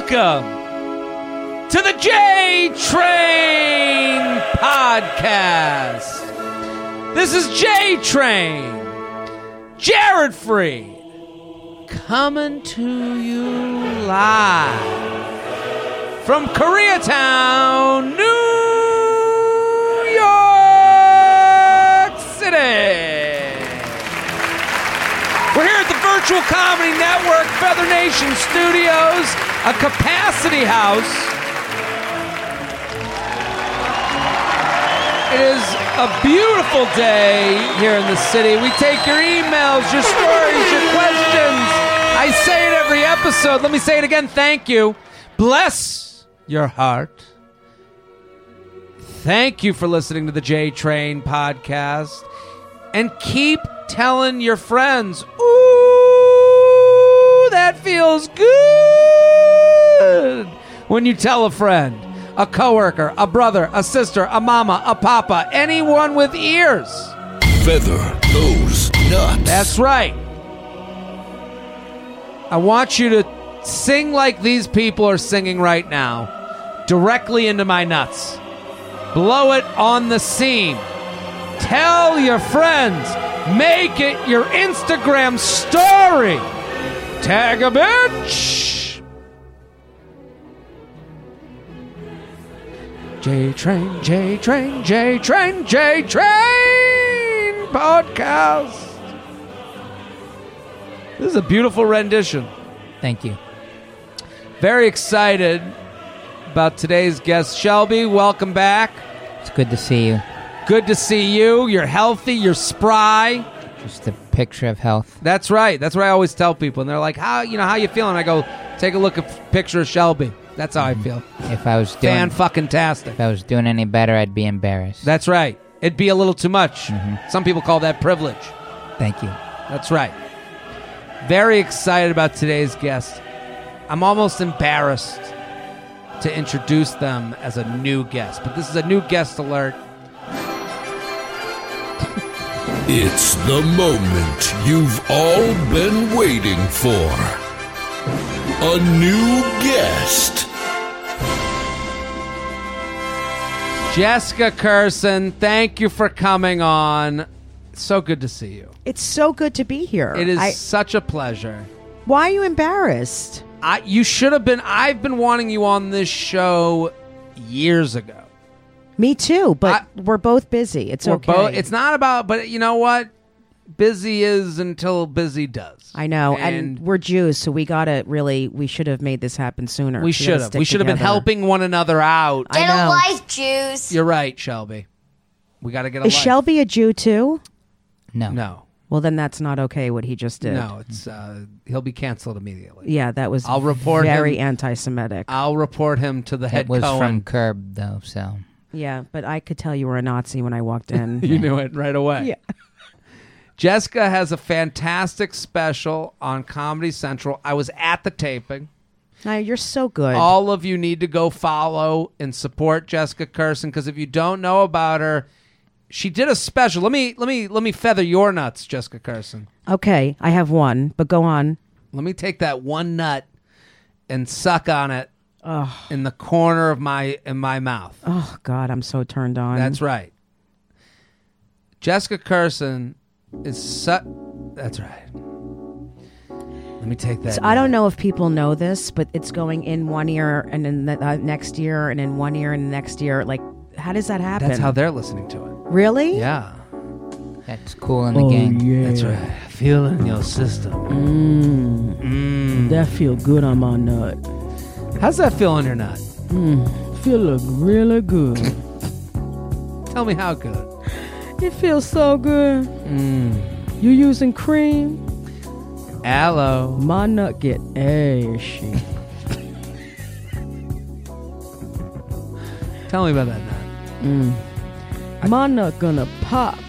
Welcome to the J Train Podcast. This is J Train, Jared Freed, coming to you live from Koreatown, New York City. We're here at the Virtual Comedy Network, Feather Nation Studios, a capacity house. It is a beautiful day here in the city. We take your emails, your stories, your questions. I say it every episode. Let me say it again. Thank you. Bless your heart. Thank you for listening to the J Train Podcast. And keep telling your friends, ooh, that feels good. When you tell a friend, a coworker, a brother, a sister, a mama, a papa, anyone with ears. Feather those nuts. That's right. I want you to sing like these people are singing right now, directly into my nuts. Blow it on the seam. Tell your friends. Make it your Instagram story. Tag a bitch. J Train, J Train, J Train, J Train Podcast. This is a beautiful rendition. Thank you. Very excited about today's guest, Shelby. Welcome back. It's good to see you. Good to see you. You're healthy. You're spry. Just a picture of health. That's right. That's what I always tell people. And they're like, how you feeling? I go, take a look at a picture of Shelby. That's how I feel. If I was doing Fan-fucking-tastic. If I was doing any better, I'd be embarrassed. That's right. It'd be a little too much. Some people call that privilege. Thank you. That's right. Very excited about today's guest. I'm almost embarrassed to introduce them as a new guest, but this is a new guest alert. It's the moment you've all been waiting for. A new guest. Jessica Kirson, thank you for coming on. It's so good to see you. It's so good to be here. It is such a pleasure. Why are you embarrassed? You should have been. I've been wanting you on this show years ago. Me too, but we're both busy. It's okay. It's not about, but you know what? Busy is until busy does. I know, and we're Jews, so we should have made this happen sooner. We should have. We should have been helping one another out. I know. Get a life, Jews. You're right, Shelby. We got to get a life. Is Shelby a Jew too? No. Well, then that's not okay what he just did. No, it's he'll be canceled immediately. Yeah, that was very anti-Semitic. I'll report him to the head It was Cohen. from Curb, though, so... Yeah, but I could tell you were a Nazi when I walked in. You knew it right away. Yeah. Jessica has a fantastic special on Comedy Central. I was at the taping. You're so good. All of you need to go follow and support Jessica Kirson, because if you don't know about her, she did a special. Let me feather your nuts, Jessica Kirson. Okay, I have one, but go on. Let me take that one nut and suck on it in the corner of my mouth. Oh God, I'm so turned on. That's right. Jessica Kirson is that's right. Let me take that. So I don't know if people know this, but it's going in one ear and in the next year and in one ear and the next year. Like, how does that happen? That's how they're listening to it. Really? Yeah. That's cool in the gang. Yeah. That's right. Feel it in your system. That feel good on my nut. How's that feel on your nut? Feel really good. Tell me how good. It feels so good. You using cream? Aloe. My nut get ashy. Tell me about that nut. My nut gonna pop.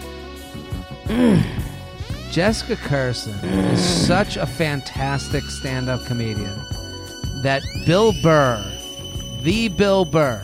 Jessica Kirson is such a fantastic stand-up comedian that Bill Burr, the Bill Burr,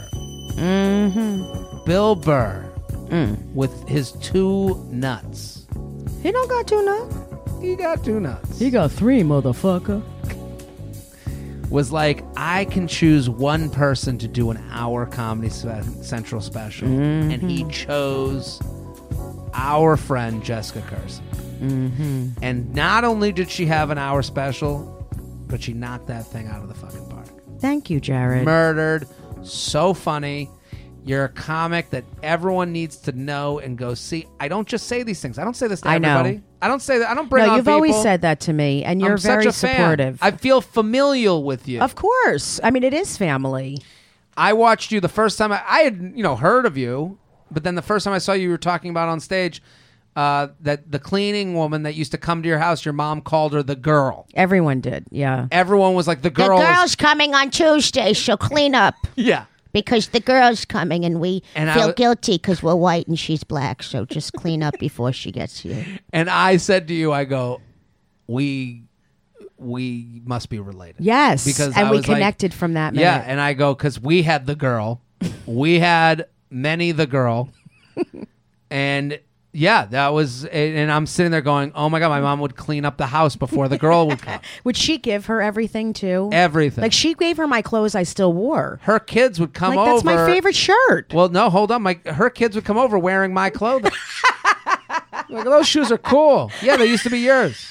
Bill Burr, with his two nuts. He don't got two nuts. He got two nuts. He got three, motherfucker. was like, I can choose one person to do an hour Comedy Central special, and he chose our friend Jessica Kirson. And not only did she have an hour special, but she knocked that thing out of the fucking park. Thank you, Jared. Murdered. So funny. You're a comic that everyone needs to know and go see. I don't just say these things. I don't say this to everybody. I don't say that. I don't bring on you've people. always said that to me, and you're I'm very such a fan. supportive. I feel familial with you. Of course. I mean, it is family. I watched you the first time. I had heard of you, but then the first time I saw you were talking about on stage that the cleaning woman that used to come to your house, your mom called her the girl. Everyone did, yeah. Everyone was like, the girl. The girl's coming on Tuesday. She'll clean up. Yeah. Because the girl's coming and we And feel guilty because we're white and she's black. So just clean up before she gets here. And I said to you, I go, we must be related. Yes, because and I we was like- connected from that minute. Yeah, and I go, because we had the girl. We had Many the girl. And yeah, that was, and I'm sitting there going, oh my God, my mom would clean up the house before the girl would come. Would she give her everything, too? Everything. Like, she gave her my clothes I still wore. Her kids would come Like, over. that's my favorite shirt. Well, no, hold on. Her kids would come over wearing my clothing. Like, those shoes are cool. Yeah, they used to be yours.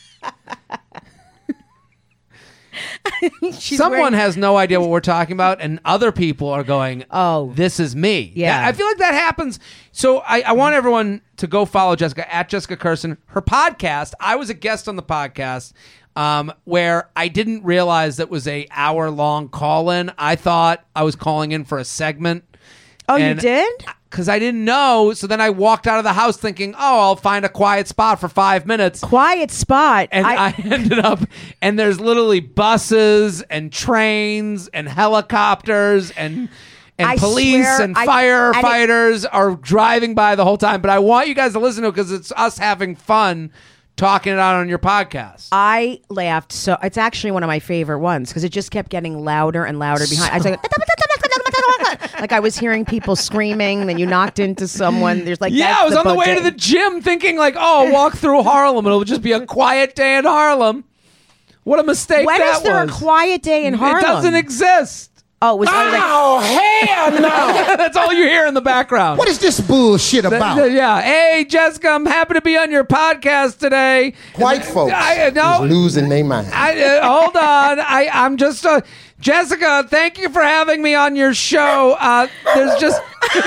Someone has no idea what we're talking about, and other people are going, oh, this is me. Yeah. I feel like that happens. So I want everyone to go follow Jessica at Jessica Kirson. Her podcast, I was a guest on the podcast where I didn't realize that was a hour-long call-in. I thought I was calling in for a segment. Oh, you did? Because I didn't know. So then I walked out of the house thinking, oh, I'll find a quiet spot for 5 minutes. Quiet spot. And I ended up, and there's literally buses and trains and helicopters and police and firefighters are driving by the whole time. But I want you guys to listen to it because it's us having fun talking it out on your podcast. I laughed. So it's actually one of my favorite ones because it just kept getting louder and louder behind. I was like I was hearing people screaming. Then you knocked into someone. There's like, yeah, I was on the way to the gym thinking like, oh, I'll walk through Harlem and it'll just be a quiet day in Harlem. What a mistake when that was. When is there a quiet day in Harlem? It doesn't exist. Oh, it was hell no! That's all you hear in the background. What is this bullshit about? Yeah. Hey, Jessica, I'm happy to be on your podcast today. White folks is losing their mind. Hold on. I'm just... Jessica, thank you for having me on your show. There's just...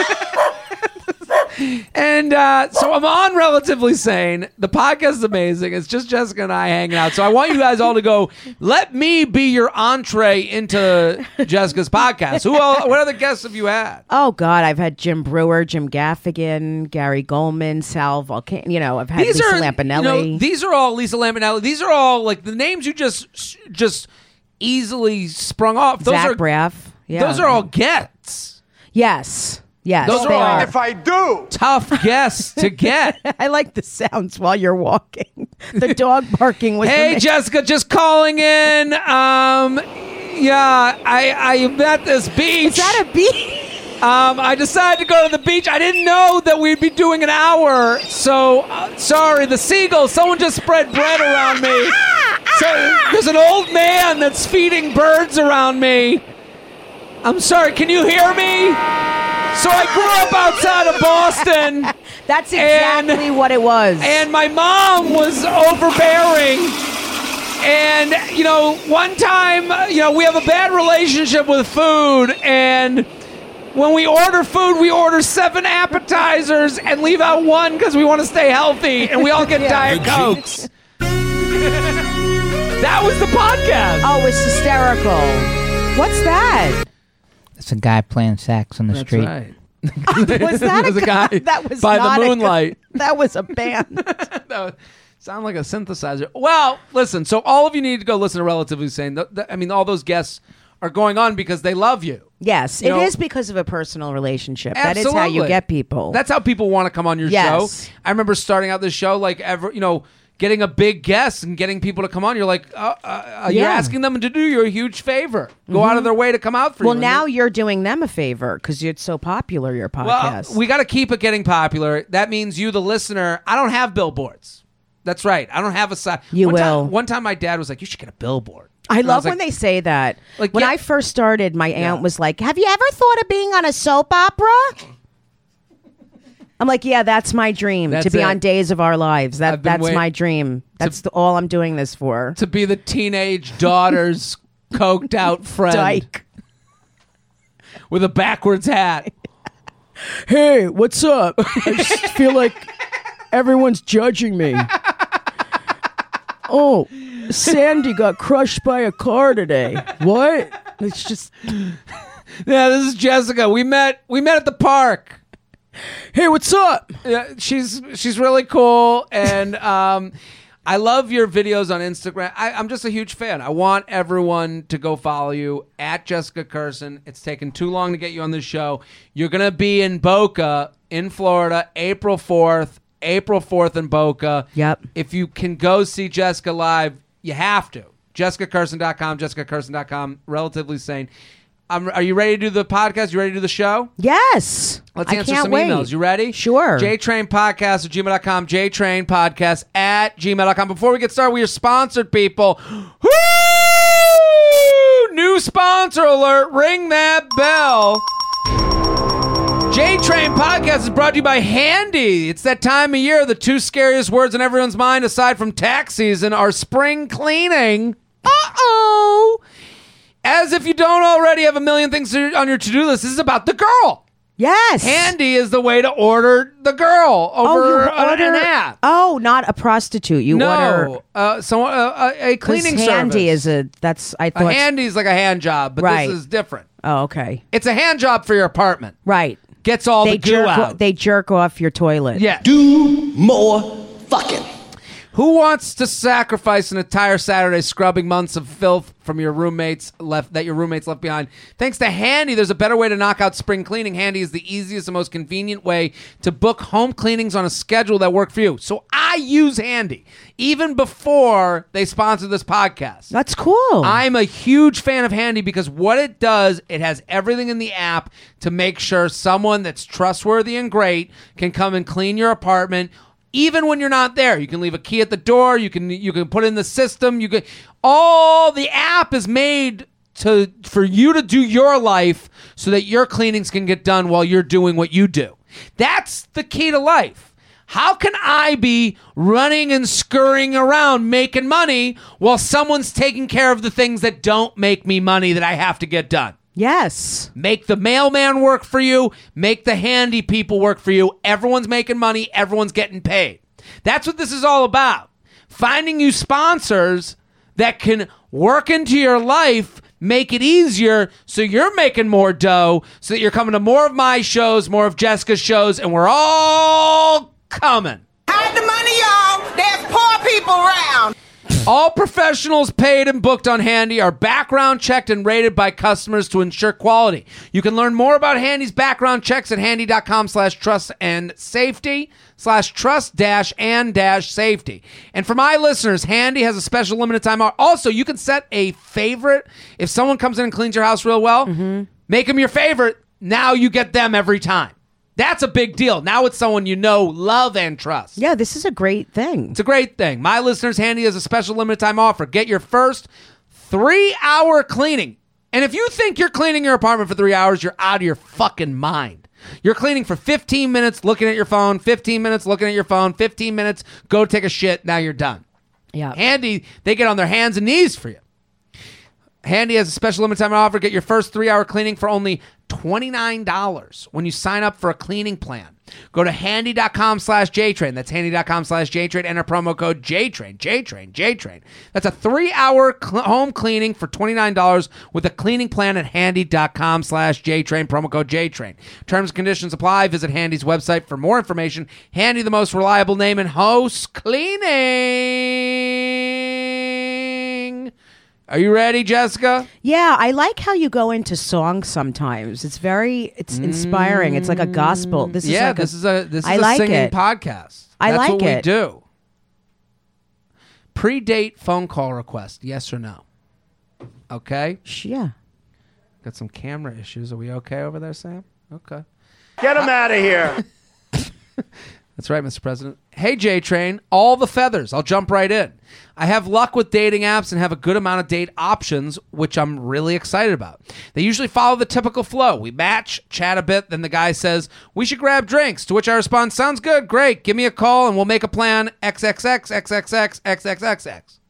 And so I'm on Relatively Sane. The podcast is amazing. It's just Jessica and I hanging out. So I want you guys all to go, let me be your entree into Jessica's podcast. What other guests have you had? Oh, God. I've had Jim Brewer, Jim Gaffigan, Gary Goldman, Sal Volcano. I've had Lisa Lampanelli. These are all Lisa Lampanelli. These are all like the names you just easily sprung off. Zach Braff. Yeah. Those are all gets. Yes. Yes, those are all if I do. Tough guests to get. I like the sounds while you're walking. The dog barking was Hey, Jessica, just calling in. Yeah, I met this beach. Is that a beach? I decided to go to the beach. I didn't know that we'd be doing an hour. So, sorry, the seagulls. Someone just spread bread around me. So, there's an old man that's feeding birds around me. I'm sorry, can you hear me? So I grew up outside of Boston. That's exactly what it was. And my mom was overbearing. And, one time, we have a bad relationship with food. And when we order food, we order 7 appetizers and leave out 1 because we want to stay healthy. And we all get Diet Cokes. That was the podcast. Oh, it's hysterical. What's that? It's a guy playing sax on the street. Right. Was that a guy that was by not the moonlight? That was a band. That sound like a synthesizer. Well, listen. So all of you need to go listen to Relatively Sane. I mean, all those guests are going on because they love you. Yes, it is because of a personal relationship. Absolutely. That is how you get people. That's how people want to come on your show. I remember starting out this show like getting a big guest and getting people to come on. You're like, you're asking them to do you a huge favor. Go out of their way to come out for you. Well, now you're doing them a favor because it's so popular, your podcast. Well, we got to keep it getting popular. That means you, the listener, I don't have billboards. That's right. I don't have a side. One time my dad was like, you should get a billboard. I love like- when they say that. Like, when yeah. I first started, my aunt was like, "Have you ever thought of being on a soap opera?" I'm like, "Yeah, that's my dream, That's to be it. on Days of Our Lives. I've been That's wait- my dream. That's all I'm doing this for." To be the teenage daughter's coked out friend Dyke. with a backwards hat. Hey, what's up? I just feel like everyone's judging me. Oh, Sandy got crushed by a car today. What? It's just, Yeah, this is Jessica. We met at the park. hey, what's up? Yeah, she's really cool, and I love your videos on Instagram. I'm just a huge fan. I want everyone to go follow you at Jessica Curson. It's taken too long to get you on this show. You're gonna be in Boca, in Florida, April 4th in Boca. Yep. If you can go see Jessica live, you have to. JessicaCurson.com, Relatively Sane. Are you ready to do the podcast? You ready to do the show? Yes. Let's I answer can't some wait. emails. You ready? Sure. JTrainPodcast@gmail.com. JTrainPodcast@gmail.com. Before we get started, we are sponsored, people. Woo! New sponsor alert. Ring that bell. J-Train Podcast is brought to you by Handy. It's that time of year. The two scariest words in everyone's mind, aside from tax season, are spring cleaning. Uh-oh. As if you don't already have a million things on your to-do list, this is about the girl. Yes. Handy is the way to order the girl over an app. Oh, not a prostitute. You order. No, a cleaning service. Handy is I thought. A handy's like a hand job, but Right. this is different. Oh, okay. It's a hand job for your apartment. Right. Gets all the goo out. They jerk off your toilet. Yeah. Do more fucking. Who wants to sacrifice an entire Saturday scrubbing months of filth from your roommates left behind? Thanks to Handy, there's a better way to knock out spring cleaning. Handy is the easiest and most convenient way to book home cleanings on a schedule that work for you. So I use Handy even before they sponsor this podcast. That's cool. I'm a huge fan of Handy because what it does, it has everything in the app to make sure someone that's trustworthy and great can come and clean your apartment. Even when you're not there, you can leave a key at the door. You can put in the system. All the app is made for you to do your life so that your cleanings can get done while you're doing what you do. That's the key to life. How can I be running and scurrying around making money while someone's taking care of the things that don't make me money that I have to get done? yes. Make the mailman work for you. Make the handy people work for you. Everyone's making money. Everyone's getting paid. That's what this is all about. Finding you sponsors that can work into your life, make it easier so you're making more dough, so that you're coming to more of my shows, more of Jessica's shows, and we're all coming. Hide the money, y'all. There's poor people around. All professionals paid and booked on Handy are background checked and rated by customers to ensure quality. You can learn more about Handy's background checks at handy.com/trust and safety /trust-and-safety. And for my listeners, Handy has a special limited time offer. Also, you can set a favorite. If someone comes in and cleans your house real well, make them your favorite. Now you get them every time. That's a big deal. Now it's someone you know, love, and trust. Yeah, this is a great thing. It's a great thing. My listeners, Handy has a special limited time offer. Get your first 3-hour cleaning. And if you think you're cleaning your apartment for 3 hours, you're out of your fucking mind. You're cleaning for 15 minutes, looking at your phone, 15 minutes, looking at your phone, 15 minutes, go take a shit, now you're done. Yeah. Handy, they get on their hands and knees for you. Handy has a special limited time offer. Get your first 3-hour cleaning for only $29 when you sign up for a cleaning plan. Go to handy.com/JTrain. That's handy.com/JTrain. Enter promo code JTrain. JTrain. That's a 3-hour home cleaning for $29 with a cleaning plan at handy.com/JTrain. Promo code JTrain. Terms and conditions apply. Visit Handy's website for more information. Handy, the most reliable name in house cleaning. Are you ready, Jessica? Yeah, I like how you go into songs sometimes. It's inspiring. It's like a gospel. This is like this is a I like singing it. podcast. I That's like what it. we do. Pre-date phone call request, yes or no? Okay. Yeah. Got some camera issues. Are we okay over there, Sam? Okay. Get him out of here. That's right, Mr. President. Hey, J-Train, all the feathers. I'll jump right in. I have luck with dating apps and have a good amount of date options, which I'm really excited about. They usually follow the typical flow. We match, chat a bit, then the guy says, we should grab drinks, to which I respond, sounds good, great, give me a call and we'll make a plan, XXX, XXX, XXXX.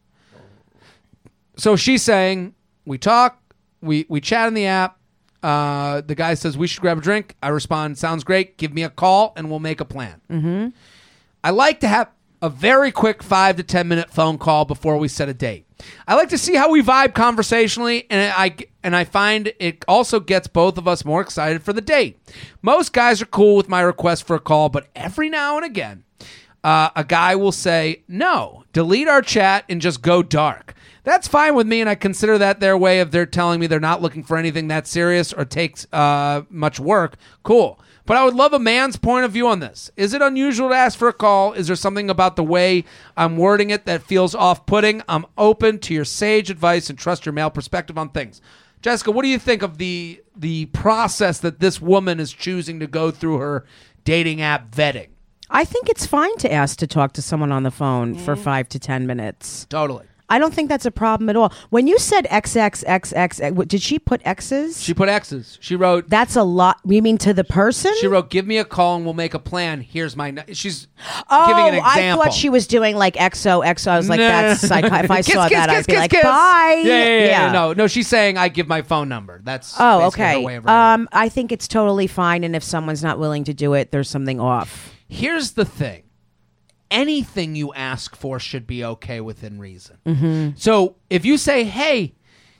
So she's saying, we talk, we chat in the app, the guy says, we should grab a drink. I respond, sounds great. Give me a call and we'll make a plan. Mm-hmm. I like to have a very quick 5 to 10 minute phone call before we set a date. I like to see how we vibe conversationally, and I find it also gets both of us more excited for the date. Most guys are cool with my request for a call, but every now and again, a guy will say, no, delete our chat and just go dark. That's fine with me, and I consider that their way of they're telling me they're not looking for anything that serious or takes much work. Cool. But I would love a man's point of view on this. Is it unusual to ask for a call? Is there something about the way I'm wording it that feels off-putting? I'm open to your sage advice and trust your male perspective on things. Jessica, what do you think of the process that this woman is choosing to go through her dating app vetting? I think it's fine to ask to talk to someone on the phone for 5 to 10 minutes. Totally. I don't think that's a problem at all. When you said XXXX, did she put X's? She put X's. She wrote... That's a lot. You mean to the person? She wrote, give me a call and we'll make a plan. Here's my... She's giving an example. I thought she was doing like XOXO. I was like, that's psycho. If I saw that, I'd be like, kiss. bye. Yeah. No, she's saying, I give my phone number. That's okay. her way of writing. I think it's totally fine, and if someone's not willing to do it, there's something off. Here's the thing. Anything you ask for should be okay within reason. Mm-hmm. So if you say, hey,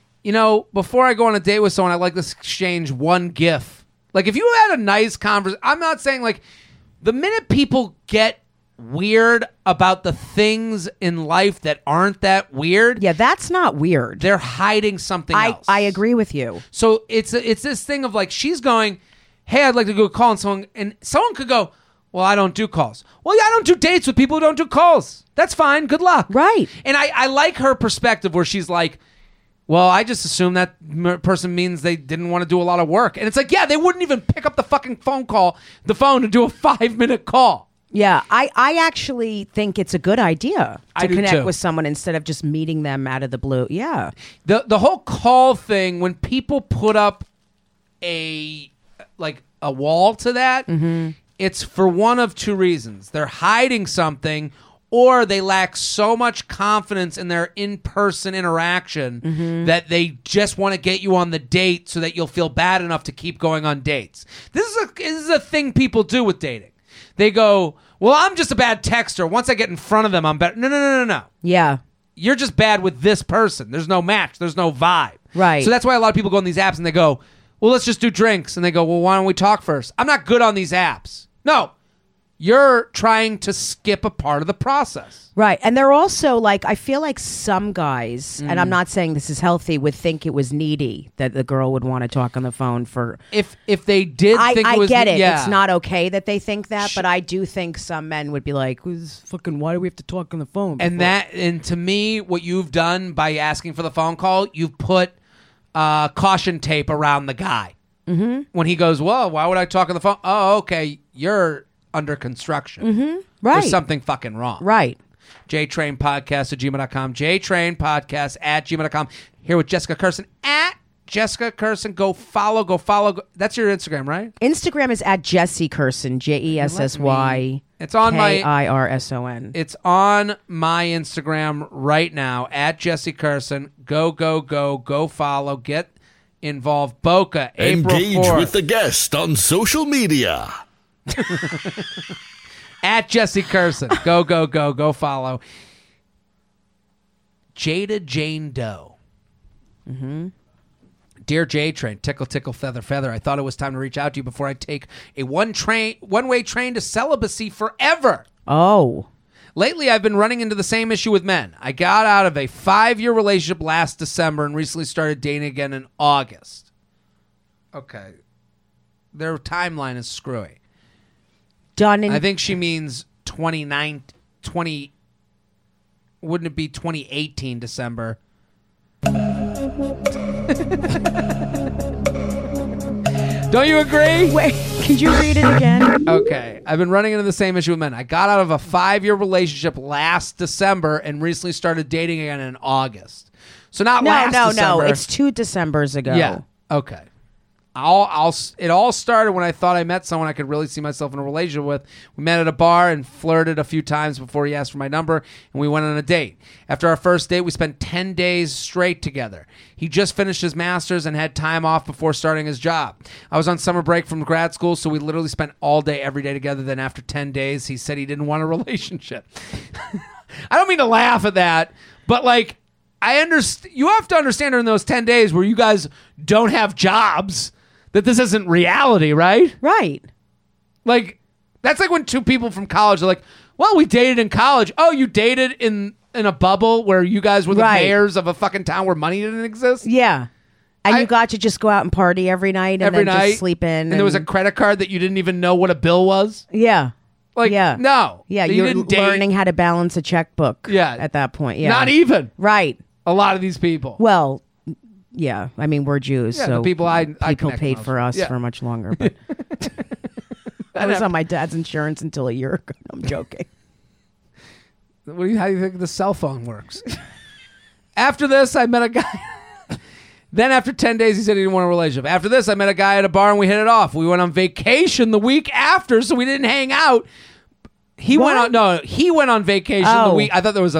before I go on a date with someone, I'd like to exchange one GIF. Like if you had a nice conversation, I'm not saying like the minute people get weird about the things in life that aren't that weird. Yeah, that's not weird. They're hiding something else. I agree with you. So it's this thing of like, she's going, hey, I'd like to go call someone, and someone could go, well, I don't do calls. Well, yeah, I don't do dates with people who don't do calls. That's fine. Good luck. Right. And I like her perspective where she's like, well, I just assume that person means they didn't want to do a lot of work. And it's like, yeah, they wouldn't even pick up the fucking phone to do a 5-minute call. Yeah, I actually think it's a good idea to connect too. with someone instead of just meeting them out of the blue. Yeah. The whole call thing, when people put up a wall to that, mm-hmm. It's for one of two reasons. They're hiding something, or they lack so much confidence in their in-person interaction mm-hmm. that they just want to get you on the date so that you'll feel bad enough to keep going on dates. This is a thing people do with dating. They go, well, I'm just a bad texter. Once I get in front of them, I'm better. No. Yeah. You're just bad with this person. There's no match. There's no vibe. Right. So that's why a lot of people go on these apps and they go, well, let's just do drinks. And they go, well, why don't we talk first? I'm not good on these apps. No, you're trying to skip a part of the process. Right. And they're also like, I feel like some guys, and I'm not saying this is healthy, would think it was needy that the girl would want to talk on the phone for... If they did think it was... I get it. Yeah. It's not okay that they think that, but I do think some men would be like, why do we have to talk on the phone? And to me, what you've done by asking for the phone call, you've put caution tape around the guy. Mm-hmm. When he goes, well, why would I talk on the phone? Oh, okay, you're under construction. Mm-hmm. Right. There's something fucking wrong. Right. JTrainPodcast@gmail.com. JTrainPodcast@gmail.com. Here with Jessica Kirson at Jessica Kirson. Go follow. That's your Instagram, right? Instagram is at Jessie Kirson. JESSY. It's on my KIRSON. It's on my Instagram right now at Jessie Kirson. Go follow. Get involved. Boca, April Engage 4th. with the guest on social media. At Jessie Kirson. Go follow. Jada Jane Doe. Mm-hmm. Dear J-Train, tickle, tickle, feather, feather. I thought it was time to reach out to you before I take a one-way train to celibacy forever. Oh. Lately, I've been running into the same issue with men. I got out of a 5-year relationship last December and recently started dating again in August. Okay. Their timeline is screwy. Done in... I think she means 20... Wouldn't it be 2018 December? Don't you agree? Wait, could you read it again? Okay. I've been running into the same issue with men. I got out of a 5-year relationship last December and recently started dating again in August. So not last December. No. It's 2 Decembers ago. Yeah. Okay. It all started when I thought I met someone I could really see myself in a relationship with. We met at a bar and flirted a few times before he asked for my number, and we went on a date. After our first date, we spent 10 days straight together. He just finished his master's and had time off before starting his job. I was on summer break from grad school, so we literally spent all day, every day together. Then after 10 days, he said he didn't want a relationship. I don't mean to laugh at that, but like, I understand. You have to understand during those 10 days where you guys don't have jobs that this isn't reality, right? Right. Like, that's like when two people from college are like, well, we dated in college. Oh, you dated in a bubble where you guys were the mayors of a fucking town where money didn't exist? Yeah. And you got to just go out and party every night and just sleep in. And there was a credit card that you didn't even know what a bill was? Yeah. Like, no. Yeah, you're learning how to balance a checkbook at that point. Yeah. Not even. Right. A lot of these people. Well, yeah. I mean, we're Jews, Yeah, so the people people paid for us for much longer. But I was on my dad's insurance until a year ago. I'm joking. How do you think the cell phone works? After this, I met a guy. Then after 10 days, he said he didn't want a relationship. After this, I met a guy at a bar and we hit it off. We went on vacation the week after, so we didn't hang out. He went on vacation the week. I thought there was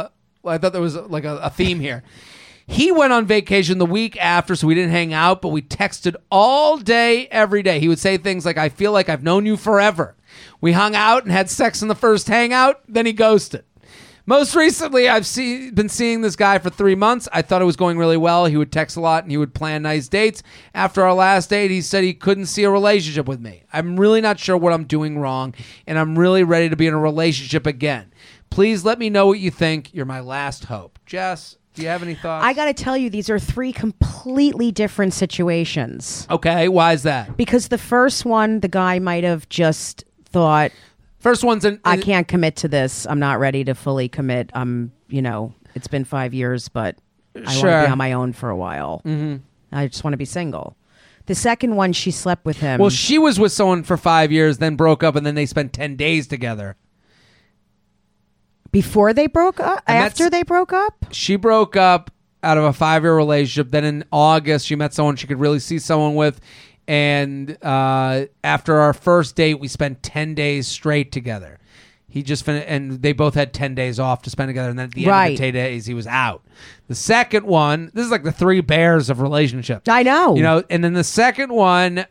a theme here. He went on vacation the week after, so we didn't hang out, but we texted all day, every day. He would say things like, I feel like I've known you forever. We hung out and had sex in the first hangout, then he ghosted. Most recently, I've been seeing this guy for 3 months. I thought it was going really well. He would text a lot and he would plan nice dates. After our last date, he said he couldn't see a relationship with me. I'm really not sure what I'm doing wrong, and I'm really ready to be in a relationship again. Please let me know what you think. You're my last hope. Jess, do you have any thoughts? I got to tell you, these are 3 completely different situations. Okay, why is that? Because the first one, the guy might have just thought, first one's I can't commit to this. I'm not ready to fully commit. It's been 5 years, but I want to be on my own for a while. Mm-hmm. I just want to be single. The second one, she slept with him. Well, she was with someone for 5 years, then broke up, and then they spent 10 days together. Before they broke up? After they broke up? She broke up out of a 5-year relationship. Then in August, she met someone she could really see someone with. And after our first date, we spent 10 days straight together. He just finished, and they both had 10 days off to spend together. And then at the end of the 10 days, he was out. The second one, this is like the 3 bears of relationships. I know. And then the second one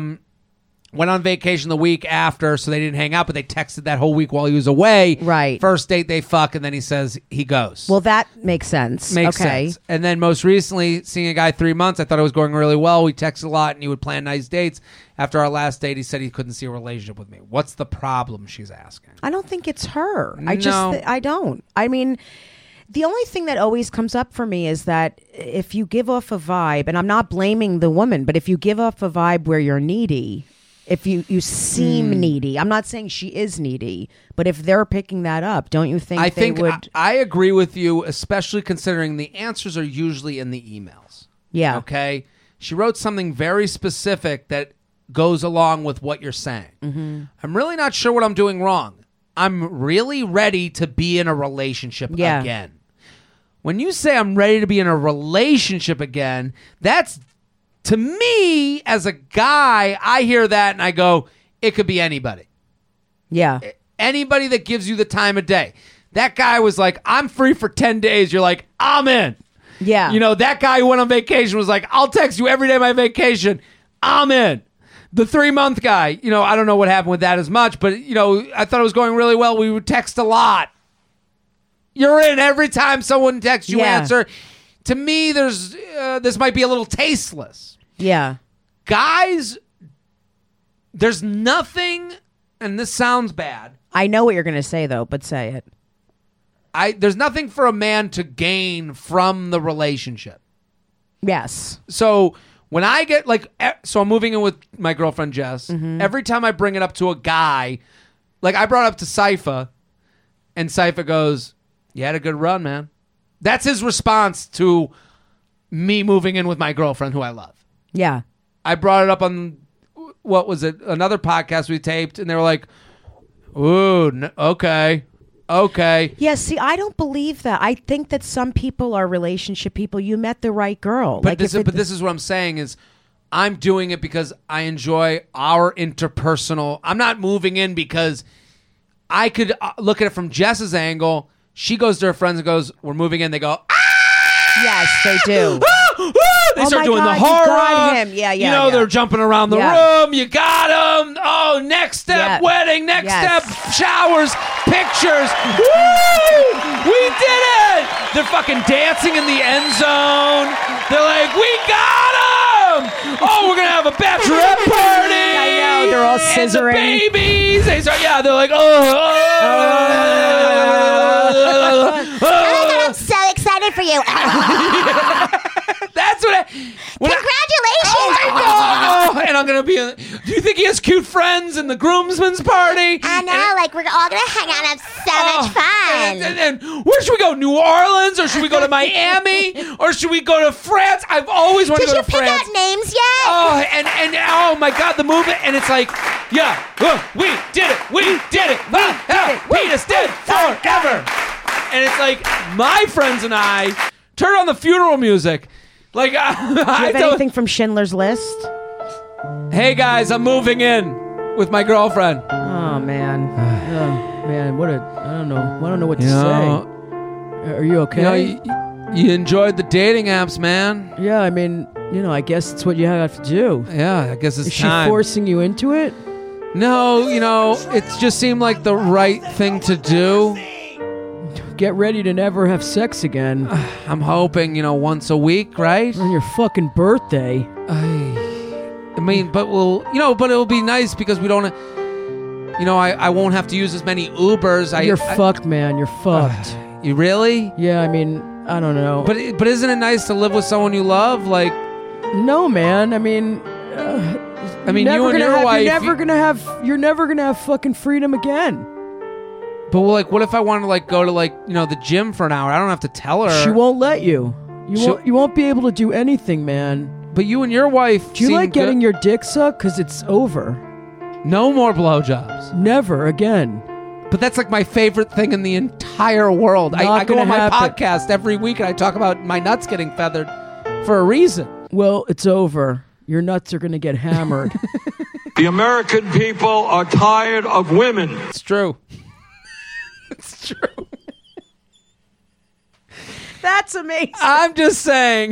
went on vacation the week after, so they didn't hang out, but they texted that whole week while he was away. Right. First date, they fuck, and then he says he goes. Well, that makes sense. Makes sense. And then most recently, seeing a guy 3 months, I thought it was going really well. We texted a lot, and he would plan nice dates. After our last date, he said he couldn't see a relationship with me. What's the problem, she's asking? I don't think it's her. No. I don't. I mean, the only thing that always comes up for me is that if you give off a vibe, and I'm not blaming the woman, but if you give off a vibe where you're needy, if you seem needy, I'm not saying she is needy, but if they're picking that up, don't you think they would? I agree with you, especially considering the answers are usually in the emails. Yeah. Okay? She wrote something very specific that goes along with what you're saying. Mm-hmm. I'm really not sure what I'm doing wrong. I'm really ready to be in a relationship again. When you say I'm ready to be in a relationship again, that's, to me, as a guy, I hear that and I go, it could be anybody. Yeah. Anybody that gives you the time of day. That guy was like, I'm free for 10 days. You're like, I'm in. Yeah. That guy who went on vacation was like, I'll text you every day of my vacation. I'm in. The 3-month guy, I don't know what happened with that as much, but, I thought it was going really well. We would text a lot. You're in every time someone texts you, answer. To me, there's this might be a little tasteless. Yeah. Guys, there's nothing, and this sounds bad. I know what you're going to say, though, but say it. There's nothing for a man to gain from the relationship. Yes. So when I get I'm moving in with my girlfriend, Jess. Mm-hmm. Every time I bring it up to a guy, like I brought it up to Saifa, and Saifa goes, you had a good run, man. That's his response to me moving in with my girlfriend, who I love. Yeah. I brought it up on what was it? Another podcast we taped, and they were like, "Ooh, okay." Yeah, see, I don't believe that. I think that some people are relationship people. You met the right girl. But this is what I'm saying is, I'm doing it because I enjoy our interpersonal. I'm not moving in because I could look at it from Jess's angle. She goes to her friends and goes, "We're moving in." They go, "Ah!" Yes, they do. They start doing the horror. You got him. Yeah. They're jumping around the room. You got him. Oh, next step, wedding. Next step, showers, pictures. Woo! We did it. They're fucking dancing in the end zone. They're like, "We got him. Oh, we're going to have a bachelorette party." I know. They're all scissoring. And the babies. They're like, oh. I'm so excited for you. That's what Congratulations. Oh, and I'm going to be do you think he has cute friends in the groomsmen's party? I know, like we're all going to hang out and have so much fun. And where should we go? New Orleans? Or should we go to Miami? Or should we go to France? I've always wanted to go to France. Did you pick out names yet? Oh, and oh my God, the movement. And it's like, yeah, we did it. We did it. Penis did forever. And it's like, my friends and I turn on the funeral music. Like, do you have anything from Schindler's List? Hey guys, I'm moving in with my girlfriend. Oh man, man, I don't know what to say. Are you okay? You enjoyed the dating apps, man. Yeah, I mean, I guess it's what you have to do. Yeah, I guess it's time. Is she forcing you into it? No, it just seemed like the right thing to do. Get ready to never have sex again. I'm hoping, once a week, right? On your fucking birthday. I mean, but but it'll be nice because we don't, I won't have to use as many Ubers. You're fucked, man. You're fucked. You really? Yeah, I mean, I don't know. But isn't it nice to live with someone you love? Like, no, man. I mean, you and your wife. You're never gonna have fucking freedom again. But what if I want to go to the gym for an hour? I don't have to tell her. She won't let you. You won't be able to do anything, man. But you and your wife. Do you like getting your dick sucked? Because it's over. No more blowjobs. Never again. But that's my favorite thing in the entire world. I go on my podcast every week and I talk about my nuts getting feathered for a reason. Well, it's over. Your nuts are going to get hammered. The American people are tired of women. It's true. It's true. That's amazing. I'm just saying.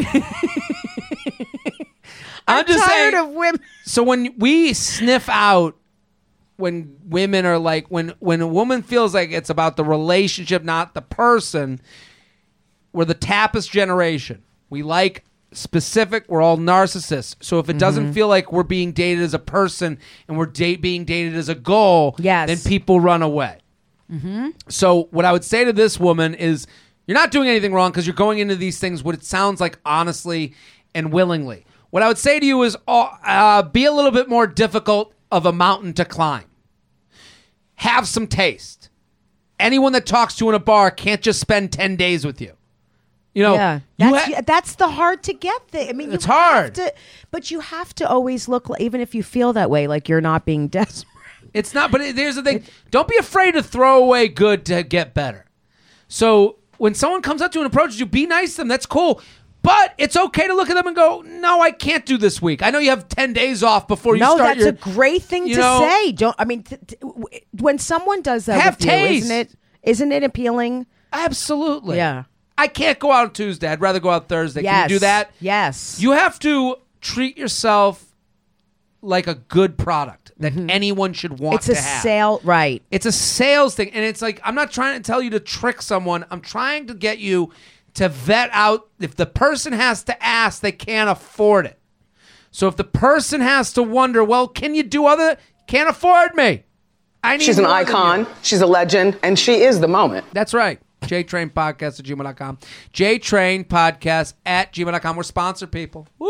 I'm just tired saying, of women. So when we sniff out when women are when a woman feels like it's about the relationship, not the person, we're the Tapas generation. We like specific. We're all narcissists. So if it doesn't feel like we're being dated as a person and we're being dated as a goal, then people run away. Mm-hmm. So what I would say to this woman is, you're not doing anything wrong because you're going into these things what it sounds like honestly and willingly. What I would say to you is be a little bit more difficult of a mountain to climb. Have some taste. Anyone that talks to you in a bar can't just spend 10 days with you. That's the hard to get thing. I mean, it's hard. But you have to always look, even if you feel that way, like you're not being desperate. It's not, but here's the thing. Don't be afraid to throw away good to get better. So when someone comes up to you and approaches you, be nice to them. That's cool. But it's okay to look at them and go, no, I can't do this week. I know you have 10 days off before you start that's a great thing to say. When someone does that have with taste. you, isn't it appealing? Absolutely. Yeah. I can't go out on Tuesday. I'd rather go out Thursday. Yes. Can you do that? Yes. You have to treat yourself like a good product that anyone should want to have. It's a sale, right. It's a sales thing. And it's I'm not trying to tell you to trick someone. I'm trying to get you to vet out. If the person has to ask, they can't afford it. So if the person has to wonder, well, can you do other? Can't afford me. She's an icon. She's a legend. And she is the moment. That's right. JTrainPodcast at gmail.com. JTrainPodcast@gmail.com. We're sponsored people. Woo!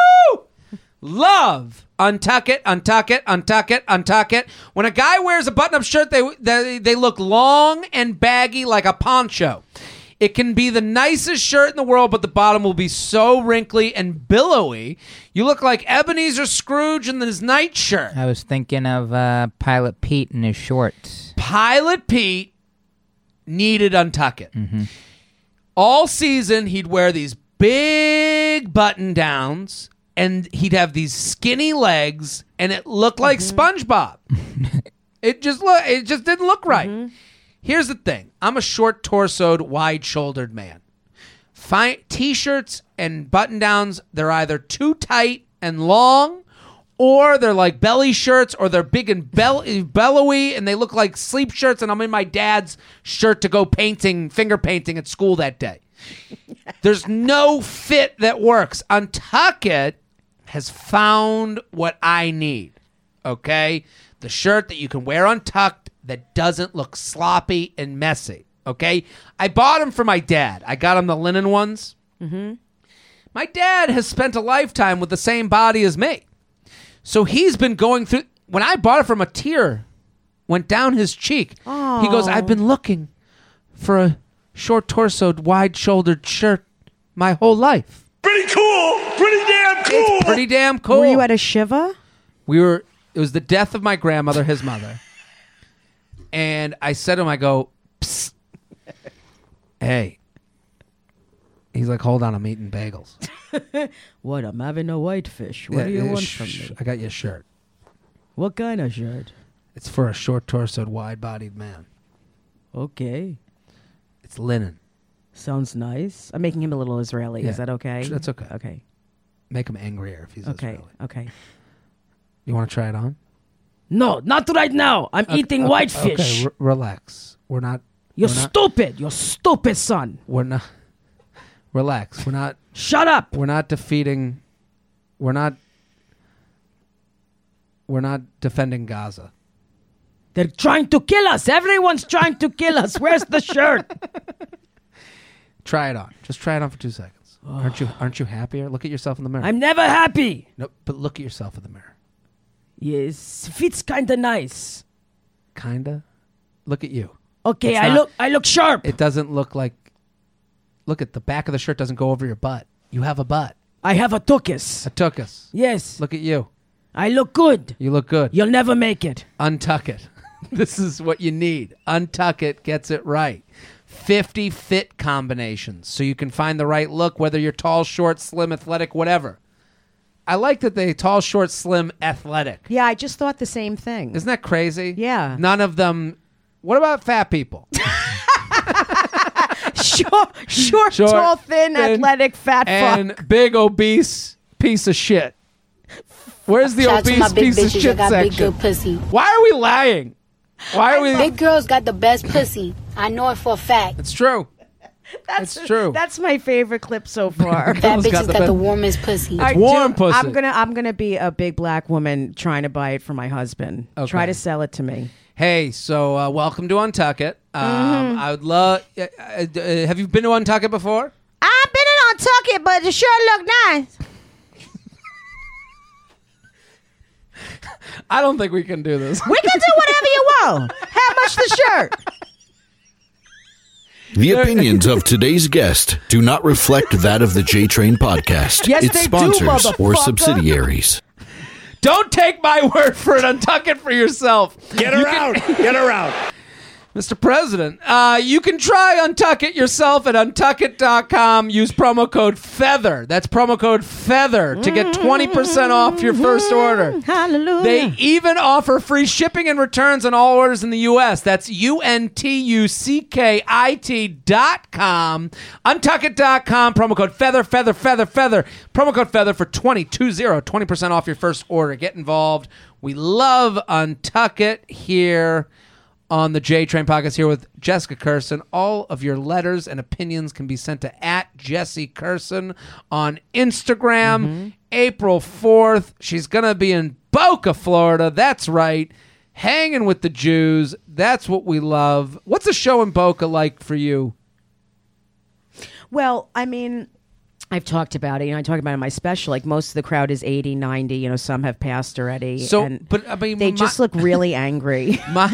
Love. Untuck it, untuck it, untuck it, untuck it. When a guy wears a button-up shirt, they look long and baggy like a poncho. It can be the nicest shirt in the world, but the bottom will be so wrinkly and billowy. You look like Ebenezer Scrooge in his nightshirt. I was thinking of Pilot Pete in his shorts. Pilot Pete needed Untuck It. Mm-hmm. All season, he'd wear these big button-downs, and he'd have these skinny legs, and it looked like SpongeBob. It just didn't look right. Here's the thing. I'm a short-torsoed, wide-shouldered man. T-shirts and button-downs, they're either too tight and long, or they're like belly shirts, or they're big and bellowy, and they look like sleep shirts, and I'm in my dad's shirt to go finger painting at school that day. There's no fit that works. Untuck It has found what I need, okay? The shirt that you can wear untucked that doesn't look sloppy and messy, okay? I bought them for my dad. I got him the linen ones. Mm-hmm. My dad has spent a lifetime with the same body as me. So he's been going through... When I bought it from a tear went down his cheek. Oh. He goes, I've been looking for a short-torsoed, wide-shouldered shirt my whole life. Pretty cool. Pretty damn cool. It's pretty damn cool. Were you at a Shiva? It was the death of my grandmother, his mother. And I said to him, I go, psst. Hey. He's like, hold on, I'm eating bagels. What? I'm having a whitefish. What do you want from me? I got you a shirt. What kind of shirt? It's for a short-torsoed, wide-bodied man. Okay. It's linen. Sounds nice. I'm making him a little Israeli. Yeah. Is that okay? That's okay. Okay. Make him angrier if he's Okay. Israeli. Okay. You want to try it on? No, not right now. I'm eating whitefish. Okay, relax. We're not... You're we're not- stupid. You're stupid, son. We're not... Relax. We're not... Shut up. We're not defeating... We're not defending Gaza. They're trying to kill us. Everyone's trying to kill us. Where's the shirt? Try it on. Just try it on for 2 seconds. Aren't you happier? Look at yourself in the mirror. I'm never happy. No, but look at yourself in the mirror. Yes, fits kind of nice. Kinda. Look at you. Okay, It's I look sharp. It doesn't look like... Look at the back of the shirt doesn't go over your butt. You have a butt. I have a tuchus. A tuchus. Yes. Look at you. I look good. You look good. You'll never make it. Untuck It. This is what you need. Untuck It gets it right. 50 fit combinations so you can find the right look, whether you're tall, short, slim, athletic, whatever. I like that they tall, short, slim, athletic. Yeah, I just thought the same thing. Isn't that crazy? Yeah. None of them. What about fat people? Short, tall, thin, athletic, fat and fuck. big, obese piece of shit. Where's the Shout out to my obese big piece of bitches shit that got big section? good pussy. Why are we lying? Why are we? Big girls got the best pussy. I know it for a fact. It's true. It's true. That's my favorite clip so far. Fat bitches got the warmest pussy. It's warm pussy. I'm gonna be a big black woman trying to buy it for my husband. Okay. Try to sell it to me. Hey, so welcome to Untuck It. I would love. Have you been to Untuck It before? I've been in Untuck It, but the shirt look nice. I don't think we can do this. We can do whatever you want. How much the shirt? The opinions of today's guest do not reflect that of the J-Train podcast, Yes, its they do, sponsors, or motherfucker. subsidiaries. Don't take my word for it. Untuck it for yourself. Get her out. Get her out. Mr. President, you can try Untuck It yourself at untuckit.com. Use promo code FEATHER. That's promo code FEATHER to get 20% off your first order. Hallelujah. They even offer free shipping and returns on all orders in the U.S. That's UNTUCKIT.com. Untuckit.com. Promo code FEATHER. Promo code FEATHER for 20% off your first order. Get involved. We love Untuck It here on the J-Train podcast, here with Jessica Kirson. All of your letters and opinions can be sent to @JessieKirson on Instagram. April 4th, she's going to be in Boca, Florida. That's right. Hanging with the Jews. That's what we love. What's a show in Boca like for you? Well, I mean, I've talked about it. I talk about it in my special. Like, most of the crowd is 80, 90. Some have passed already. So, and but I mean, they just look really angry.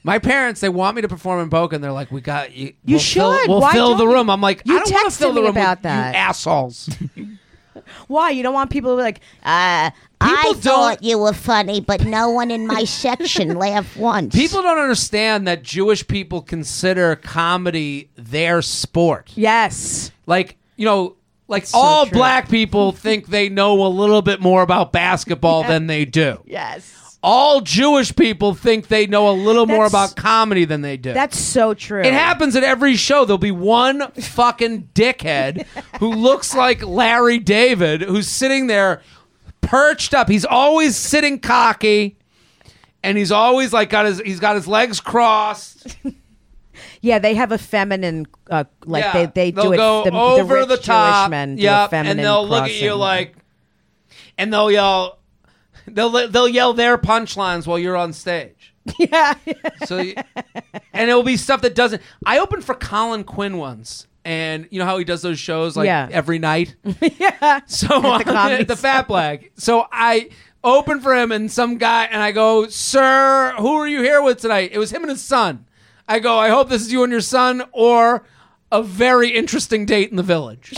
My parents, they want me to perform in Boca, and they're like, "We got you. You should. We'll Why fill the don't room." you? I'm like, You I don't want to texted fill the me room about with that. you assholes. Why? You don't want people to be like, I People thought don't- you were funny, but no one in my section laughed once. People don't understand that Jewish people consider comedy their sport. yes. Like, you know, like so all true. black people think they know a little bit more about basketball than they do. Yes. All Jewish people think they know a little more That's- about comedy than they do. That's so true. It happens at every show. There'll be one fucking dickhead who looks like Larry David who's sitting there perched up. He's always sitting cocky, and he's always like he's got his legs crossed. Yeah, they have a feminine, like Yeah, they they'll do it go the over rich the top. Jewish men do a Yep, feminine and they'll look at you crossing. like, and they'll yell. They'll yell their punchlines while you're on stage. Yeah. So, and it'll be stuff that doesn't. I opened for Colin Quinn once, and you know how he does those shows like Yeah. every night. Yeah. So Comedy the Fat Black. So I opened for him, and some guy, and I go, "Sir, who are you here with tonight?" It was him and his son. I go, "I hope this is you and your son, or a very interesting date in the Village."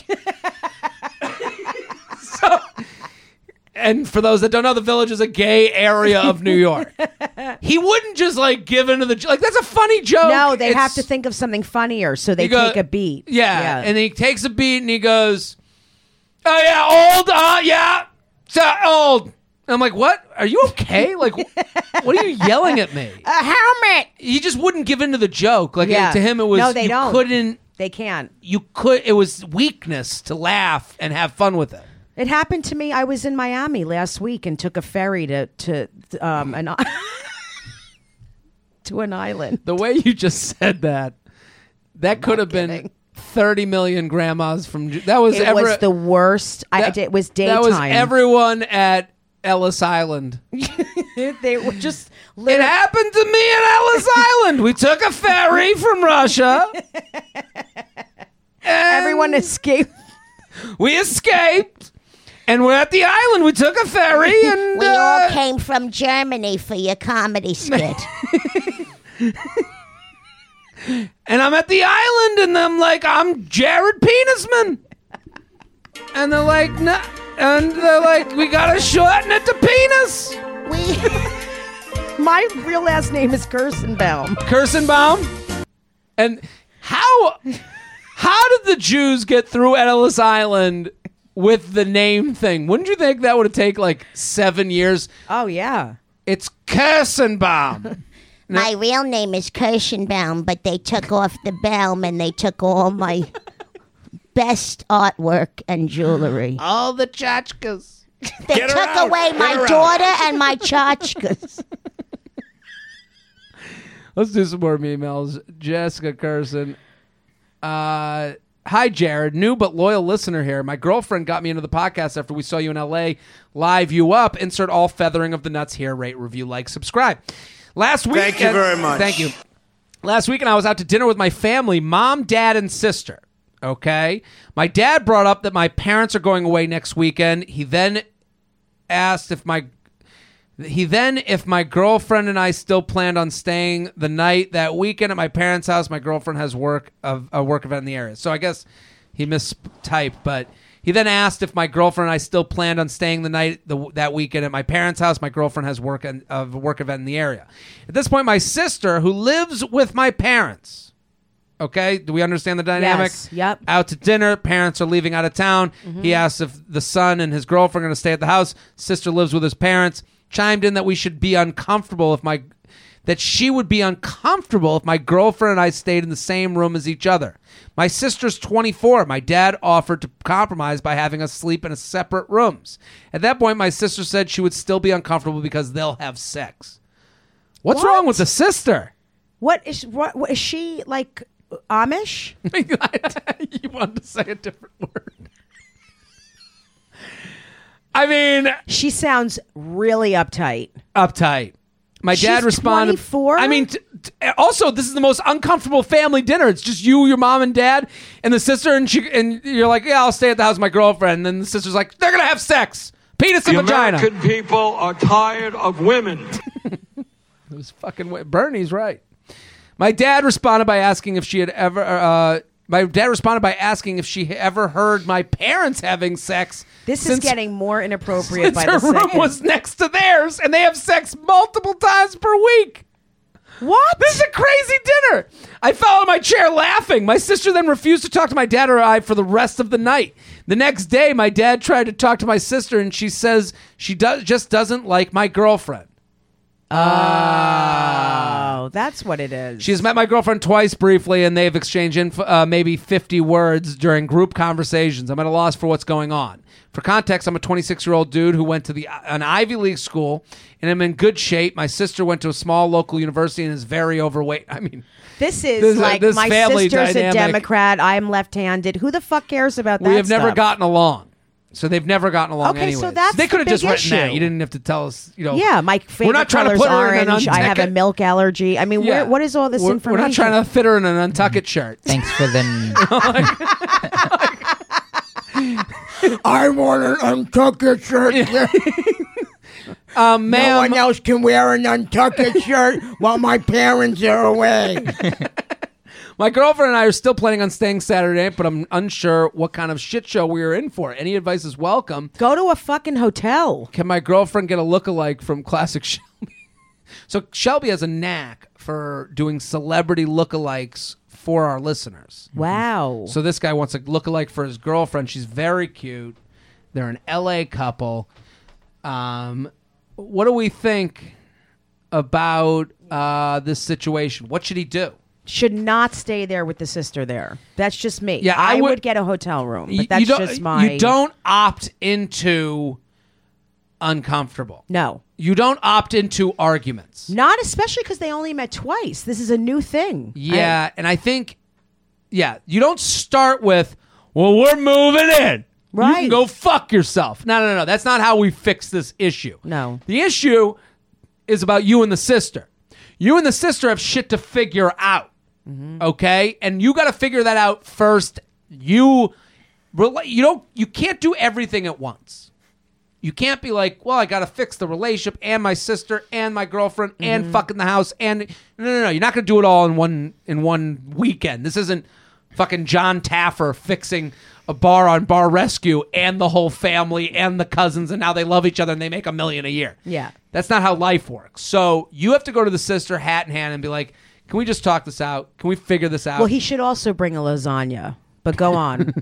So. And for those that don't know, the Village is a gay area of New York. He wouldn't just like give into the like. That's a funny joke. No, they have It's- to think of something funnier, so they you go- take a beat. Yeah, and he takes a beat and he goes, "Oh yeah, old, yeah, so old." And I'm like, "What? Are you okay? Like, what are you yelling at me?" A helmet. He just wouldn't give into the joke. Like Yeah. to him, it was No, they you don't. couldn't. They can't. You could. It was weakness to laugh and have fun with it. It happened to me. I was in Miami last week and took a ferry to an to an island. The way you just said that could have been kidding. 30 million grandmas from. That was It was the worst. It was daytime. That was everyone at Ellis Island. They were just. It happened to me at Ellis Island. We took a ferry from Russia. Everyone escaped. We escaped. And we're at the island. We took a ferry, and We all came from Germany for your comedy skit. and I'm at the island, and I'm like, I'm Jared Penisman. And they're like, no. And they're like, we gotta shorten it to penis. My real last name is Kirstenbaum. Kirstenbaum. And how did the Jews get through at Ellis Island with the name thing? Wouldn't you think that would have taken like 7 years? Oh yeah. It's Kirstenbaum. My real name is Kirschenbaum, but they took off the Baum and they took all my best artwork and jewelry. All the tchotchkes. They Get her took out. away Get my her out. daughter and my tchotchkes. Let's do some more emails. Jessica Curson. Hi, Jared. New but loyal listener here. My girlfriend got me into the podcast after we saw you in L.A. Live you up. Insert all feathering of the nuts here. Rate, review, like, subscribe. Last week. Thank you very much. Thank you. Last weekend, I was out to dinner with my family, mom, dad, and sister. Okay? My dad brought up that my parents are going away next weekend. He then asked if my girlfriend and I still planned on staying the night that weekend at my parents' house. My girlfriend has a work event in the area. So I guess he mistyped, but he then asked if my girlfriend and I still planned on staying the night that weekend at my parents' house. My girlfriend has a work event in the area. At this point, my sister, who lives with my parents, okay, do we understand the dynamic? Yes. Yep. Out to dinner, parents are leaving out of town. He asks if the son and his girlfriend are going to stay at the house. Sister lives with his parents. Chimed in that we should be uncomfortable that she would be uncomfortable if my girlfriend and I stayed in the same room as each other. My sister's 24. My dad offered to compromise by having us sleep in separate rooms. At that point, my sister said she would still be uncomfortable because they'll have sex. What's What? wrong with the sister? What is she like? Amish? You wanted to say a different word. I mean, She sounds really uptight. uptight. My dad She's responded. 24? I mean, also, this is the most uncomfortable family dinner. It's just you, your mom, and dad, and the sister, and you're like, yeah, I'll stay at the house with my girlfriend. And then the sister's like, they're gonna have sex, penis and The vagina. American people are tired of women. It was fucking Bernie's right. My dad responded by asking if she had ever. My dad responded by asking if she ever heard my parents having sex. This is getting more inappropriate by the her second. room was next to theirs, and they have sex multiple times per week. What? This is a crazy dinner. I fell out of my chair laughing. My sister then refused to talk to my dad or I for the rest of the night. The next day, my dad tried to talk to my sister, and she says she just doesn't like my girlfriend. Oh, that's what it is. She's met my girlfriend twice briefly, and they've exchanged maybe 50 words during group conversations. I'm at a loss for what's going on. For context, I'm a 26-year-old dude who went to an Ivy League school, and I'm in good shape. My sister went to a small local university and is very overweight. I mean, this is like this my family sister's dynamic. a Democrat. I'm left-handed. Who the fuck cares about that? We have never stuff? gotten along. So they've never gotten along Okay, anyways. so that's they could have the just big written that. issue. You didn't have to tell us, Yeah, my favorite we're not trying to color's put her in an orange. I have a untucked- milk allergy. I mean, Yeah. what is all this information? We're not trying to fit her in an untucked shirt. Thanks for the. I want an untucked shirt. Ma'am, no one else can wear an untucked shirt while my parents are away. My girlfriend and I are still planning on staying Saturday night, but I'm unsure what kind of shit show we are in for. Any advice is welcome. Go to a fucking hotel. Can my girlfriend get a lookalike from Classic Shelby? So Shelby has a knack for doing celebrity lookalikes for our listeners. Wow. So this guy wants a lookalike for his girlfriend. She's very cute. They're an LA couple. What do we think about this situation? What should he do? Should not stay there with the sister there. That's just me. Yeah, I would get a hotel room, but that's just my... You don't opt into uncomfortable. No. You don't opt into arguments. Not especially because they only met twice. This is a new thing. Yeah, and I think, you don't start with, well, we're moving in. Right. You can go fuck yourself. No. That's not how we fix this issue. No. The issue is about you and the sister. You and the sister have shit to figure out. Okay? And you got to figure that out first. You can't do everything at once. You can't be like, well, I got to fix the relationship and my sister and my girlfriend and fucking the house and no. You're not going to do it all in one weekend. This isn't fucking John Taffer fixing a bar on Bar Rescue and the whole family and the cousins and now they love each other and they make $1 million a year. Yeah. That's not how life works. So you have to go to the sister hat in hand and be like, can we just talk this out? Can we figure this out? Well, he should also bring a lasagna, but go on.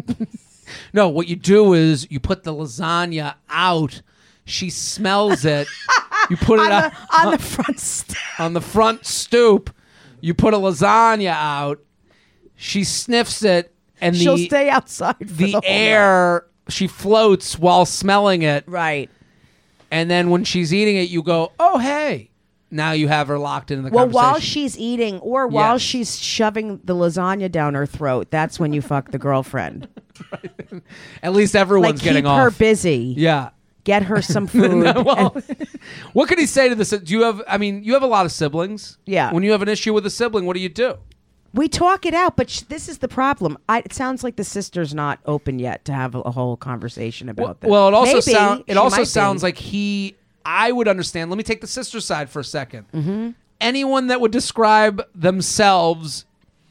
No, what you do is you put the lasagna out. She smells it. You put it on the front on the front stoop. You put a lasagna out. She sniffs it, and she'll stay outside. For the whole air. night. She floats while smelling it. Right. And then when she's eating it, you go, "Oh, hey." Now you have her locked into the conversation. Well, while she's eating or while she's shoving the lasagna down her throat, that's when you fuck the girlfriend. Right. At least everyone's getting off. Keep her busy. Yeah. Get her some food. What could he say to this? Do you have? I mean, you have a lot of siblings. Yeah. When you have an issue with a sibling, what do you do? We talk it out, but this is the problem. It sounds like the sister's not open yet to have a whole conversation about this. Well, it also Maybe. sounds like I would understand. Let me take the sister side for a second. Mm-hmm. Anyone that would describe themselves,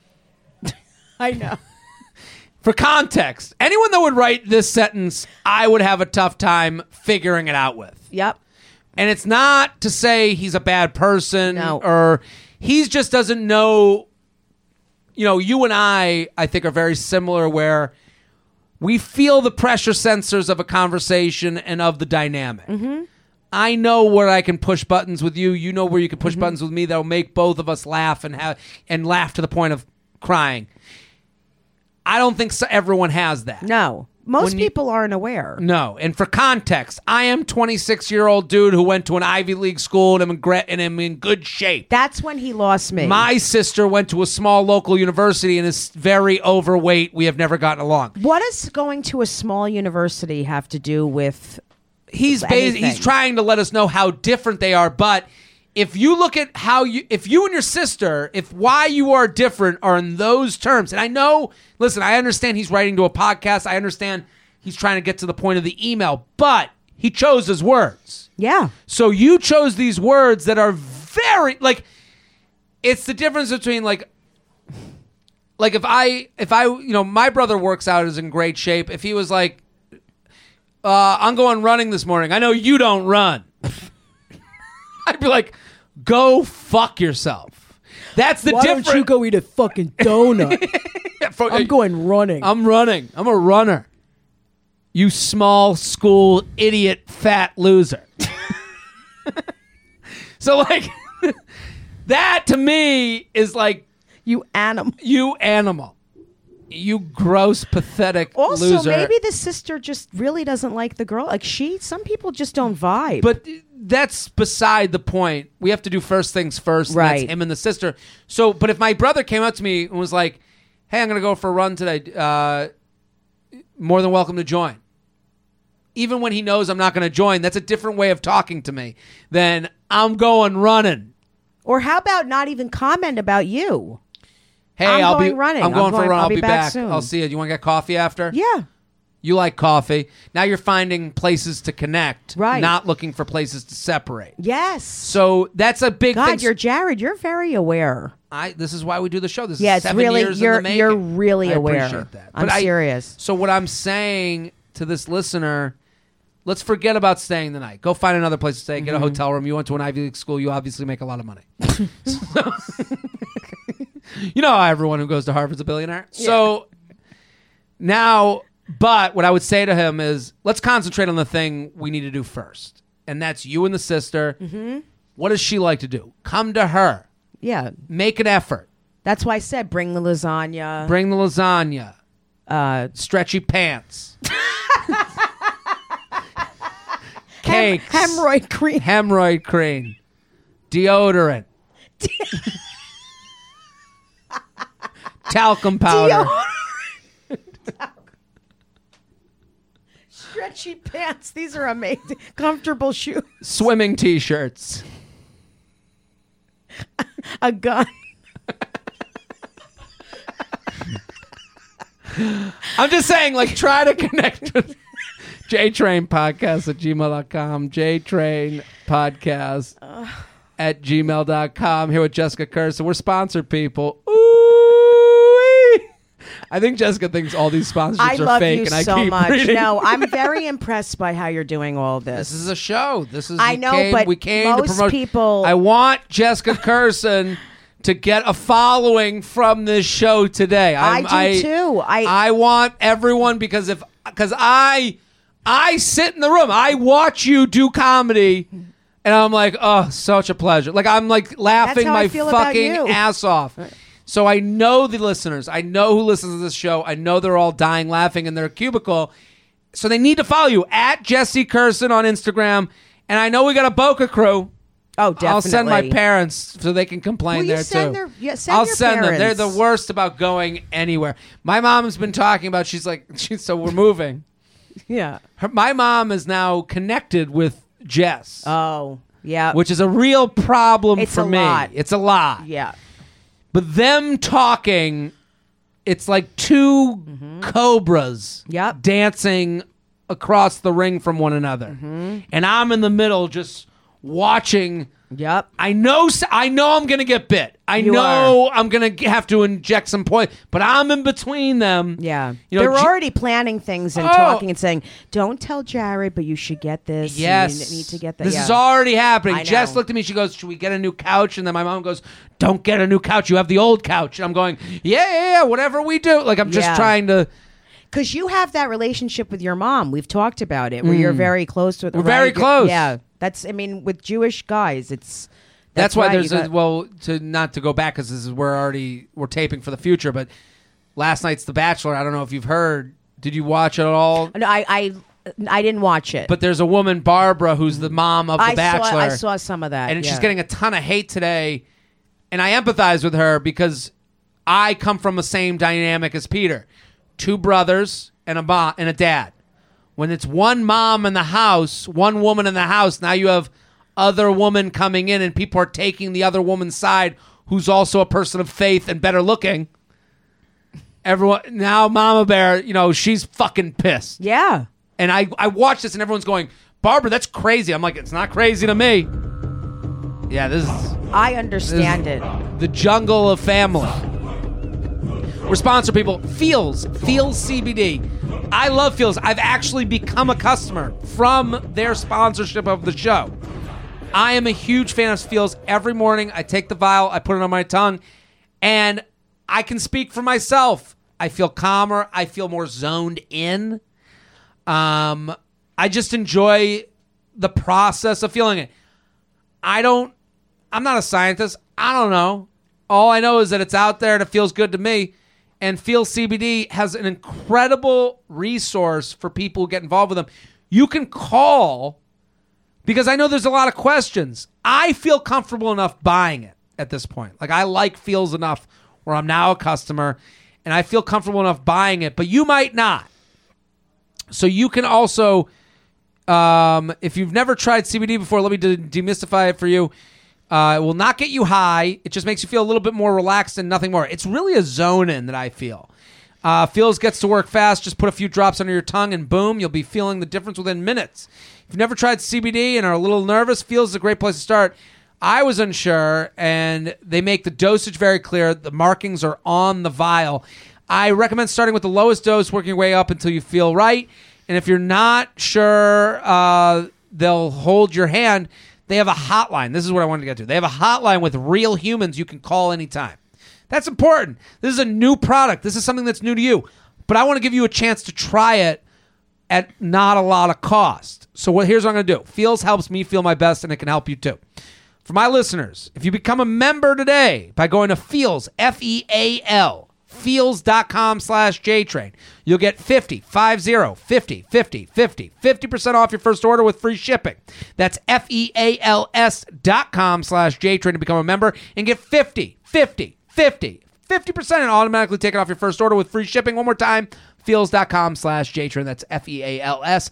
I know. For context, anyone that would write this sentence, I would have a tough time figuring it out with. Yep. And it's not to say he's a bad person or he just doesn't know. You know, you and I think, are very similar where we feel the pressure sensors of a conversation and of the dynamic. Mm-hmm. I know where I can push buttons with you. You know where you can push buttons with me that'll make both of us laugh and laugh to the point of crying. I don't think everyone has that. No. Most people aren't aware. No. And for context, I am 26-year-old dude who went to an Ivy League school and am in good shape. That's when he lost me. My sister went to a small local university and is very overweight. We have never gotten along. What does going to a small university have to do with He's trying to let us know how different they are, but if you look at if you and your sister, why you are different are in those terms, and I understand he's writing to a podcast. I understand he's trying to get to the point of the email, but he chose his words. Yeah. So you chose these words that are very, it's the difference between like if I my brother works out, is in great shape. If he was like, I'm going running this morning, I know you don't run. I'd be like, go fuck yourself. That's the difference. Why don't you go eat a fucking donut? I'm going running. I'm running. I'm a runner. You small school idiot fat loser. So like that to me is like you animal. You gross, pathetic also, loser. Maybe the sister just really doesn't like the girl. Like some people just don't vibe. But that's beside the point. We have to do first things first. Right. And that's him and the sister. So, but if my brother came up to me and was like, hey, I'm going to go for a run today, more than welcome to join. Even when he knows I'm not going to join, that's a different way of talking to me than I'm going running. Or how about not even comment about you? Hey, I'm going running. I'm going for a run. I'll be back soon. I'll see you. Do you want to get coffee after? Yeah. You like coffee. Now you're finding places to connect, right? Not looking for places to separate. Yes. So that's a big thing. God, you're Jared. You're very aware. This is why we do the show. This is it's 7 really, years in the making. You're really aware. I appreciate that. I'm serious. So what I'm saying to this listener, let's forget about staying the night. Go find another place to stay. Get a hotel room. You went to an Ivy League school. You obviously make a lot of money. You know how everyone who goes to Harvard's a billionaire. Yeah. So now, but what I would say to him is, let's concentrate on the thing we need to do first. And that's you and the sister. Mm-hmm. What does she like to do? Come to her. Yeah. Make an effort. That's why I said bring the lasagna. Bring the lasagna. Stretchy pants. Cakes. Hemorrhoid cream. Hemorrhoid cream. Deodorant. Talcum powder. Stretchy pants. These are amazing. Comfortable shoes. Swimming t-shirts. A gun. I'm just saying, like, try to connect with JTrainPodcast@gmail.com. JTrainPodcast@gmail.com. Here with Jessica Kirsten. We're sponsored people. Ooh. I think Jessica thinks all these sponsorships are fake. I love you and so I keep much. reading. No, I'm very impressed by how you're doing all this. This is a show. I know, but we came most to promote. people. I want Jessica Kirsten to get a following from this show today. I do too. I want everyone because I sit in the room. I watch you do comedy. And I'm like, oh, such a pleasure. Like, I'm like laughing my fucking ass off. So I know the listeners. I know who listens to this show. I know they're all dying laughing in their cubicle. So they need to follow you at Jesse Kirsten on Instagram. And I know we got a Boca crew. Oh, definitely. I'll send my parents so they can complain there too. I'll send them. They're the worst about going anywhere. My mom's been talking about, so we're moving. Yeah. My mom is now connected with Jess. Oh, yeah. Which is a real problem for me. Lot. It's a lot. Yeah. But them talking, it's like two cobras dancing across the ring from one another. Mm-hmm. And I'm in the middle just watching. Yep. I know I'm going to get bit. I know I'm going to have to inject some poison, but I'm in between them. Yeah. They're already planning things and talking and saying, don't tell Jared, but you should get this. Yes. You need to get that. This is already happening. Jess looked at me. She goes, should we get a new couch? And then my mom goes, don't get a new couch. You have the old couch. And I'm going, yeah, whatever we do. Like, I'm just trying to. Because you have that relationship with your mom. We've talked about it, where you're very close to it. We're very close. Yeah. With Jewish guys, it's... That's why there's not to go back, because this is we're taping for the future, but last night's The Bachelor. I don't know if you've heard. Did you watch it at all? No, I didn't watch it. But there's a woman, Barbara, who's the mom of The Bachelor. I saw some of that. And she's getting a ton of hate today. And I empathize with her because I come from the same dynamic as Peter. Two brothers and a mom and a dad. When it's one mom in the house, one woman in the house, now you have other woman coming in and people are taking the other woman's side, who's also a person of faith and better looking. Everyone now, Mama Bear, she's fucking pissed. Yeah. And I watch this and everyone's going, Barbara, that's crazy. I'm like, it's not crazy to me. Yeah, this is I understand it. The jungle of family. We're sponsored, people. Feels CBD. I love Feels. I've actually become a customer from their sponsorship of the show. I am a huge fan of Feels. Every morning, I take the vial, I put it on my tongue, and I can speak for myself. I feel calmer. I feel more zoned in. I just enjoy the process of feeling it. I'm not a scientist. I don't know. All I know is that it's out there and it feels good to me. And Feels CBD has an incredible resource for people who get involved with them. You can call, because I know there's a lot of questions. I feel comfortable enough buying it at this point. Like, I like Feels enough where I'm now a customer, and I feel comfortable enough buying it, but you might not. So you can also, if you've never tried CBD before, let me demystify it for you. It will not get you high. It just makes you feel a little bit more relaxed and nothing more. It's really a zone in that I feel. Feels gets to work fast. Just put a few drops under your tongue and boom, you'll be feeling the difference within minutes. If you've never tried CBD and are a little nervous, Feels is a great place to start. I was unsure, and they make the dosage very clear. The markings are on the vial. I recommend starting with the lowest dose, working your way up until you feel right. And if you're not sure, they'll hold your hand. They have a hotline. This is what I wanted to get to. They have a hotline with real humans you can call anytime. That's important. This is a new product. This is something that's new to you. But I want to give you a chance to try it at not a lot of cost. So here's what I'm going to do. Feels helps me feel my best, and it can help you too. For my listeners, if you become a member today by going to Feels, F-E-A-L, Feels.com/JTrain. You'll get 50% off your first order with free shipping. That's FEALS.com/JTrain to become a member and get 50% and automatically take it off your first order with free shipping. One more time, Feels.com/JTrain. That's FEALS.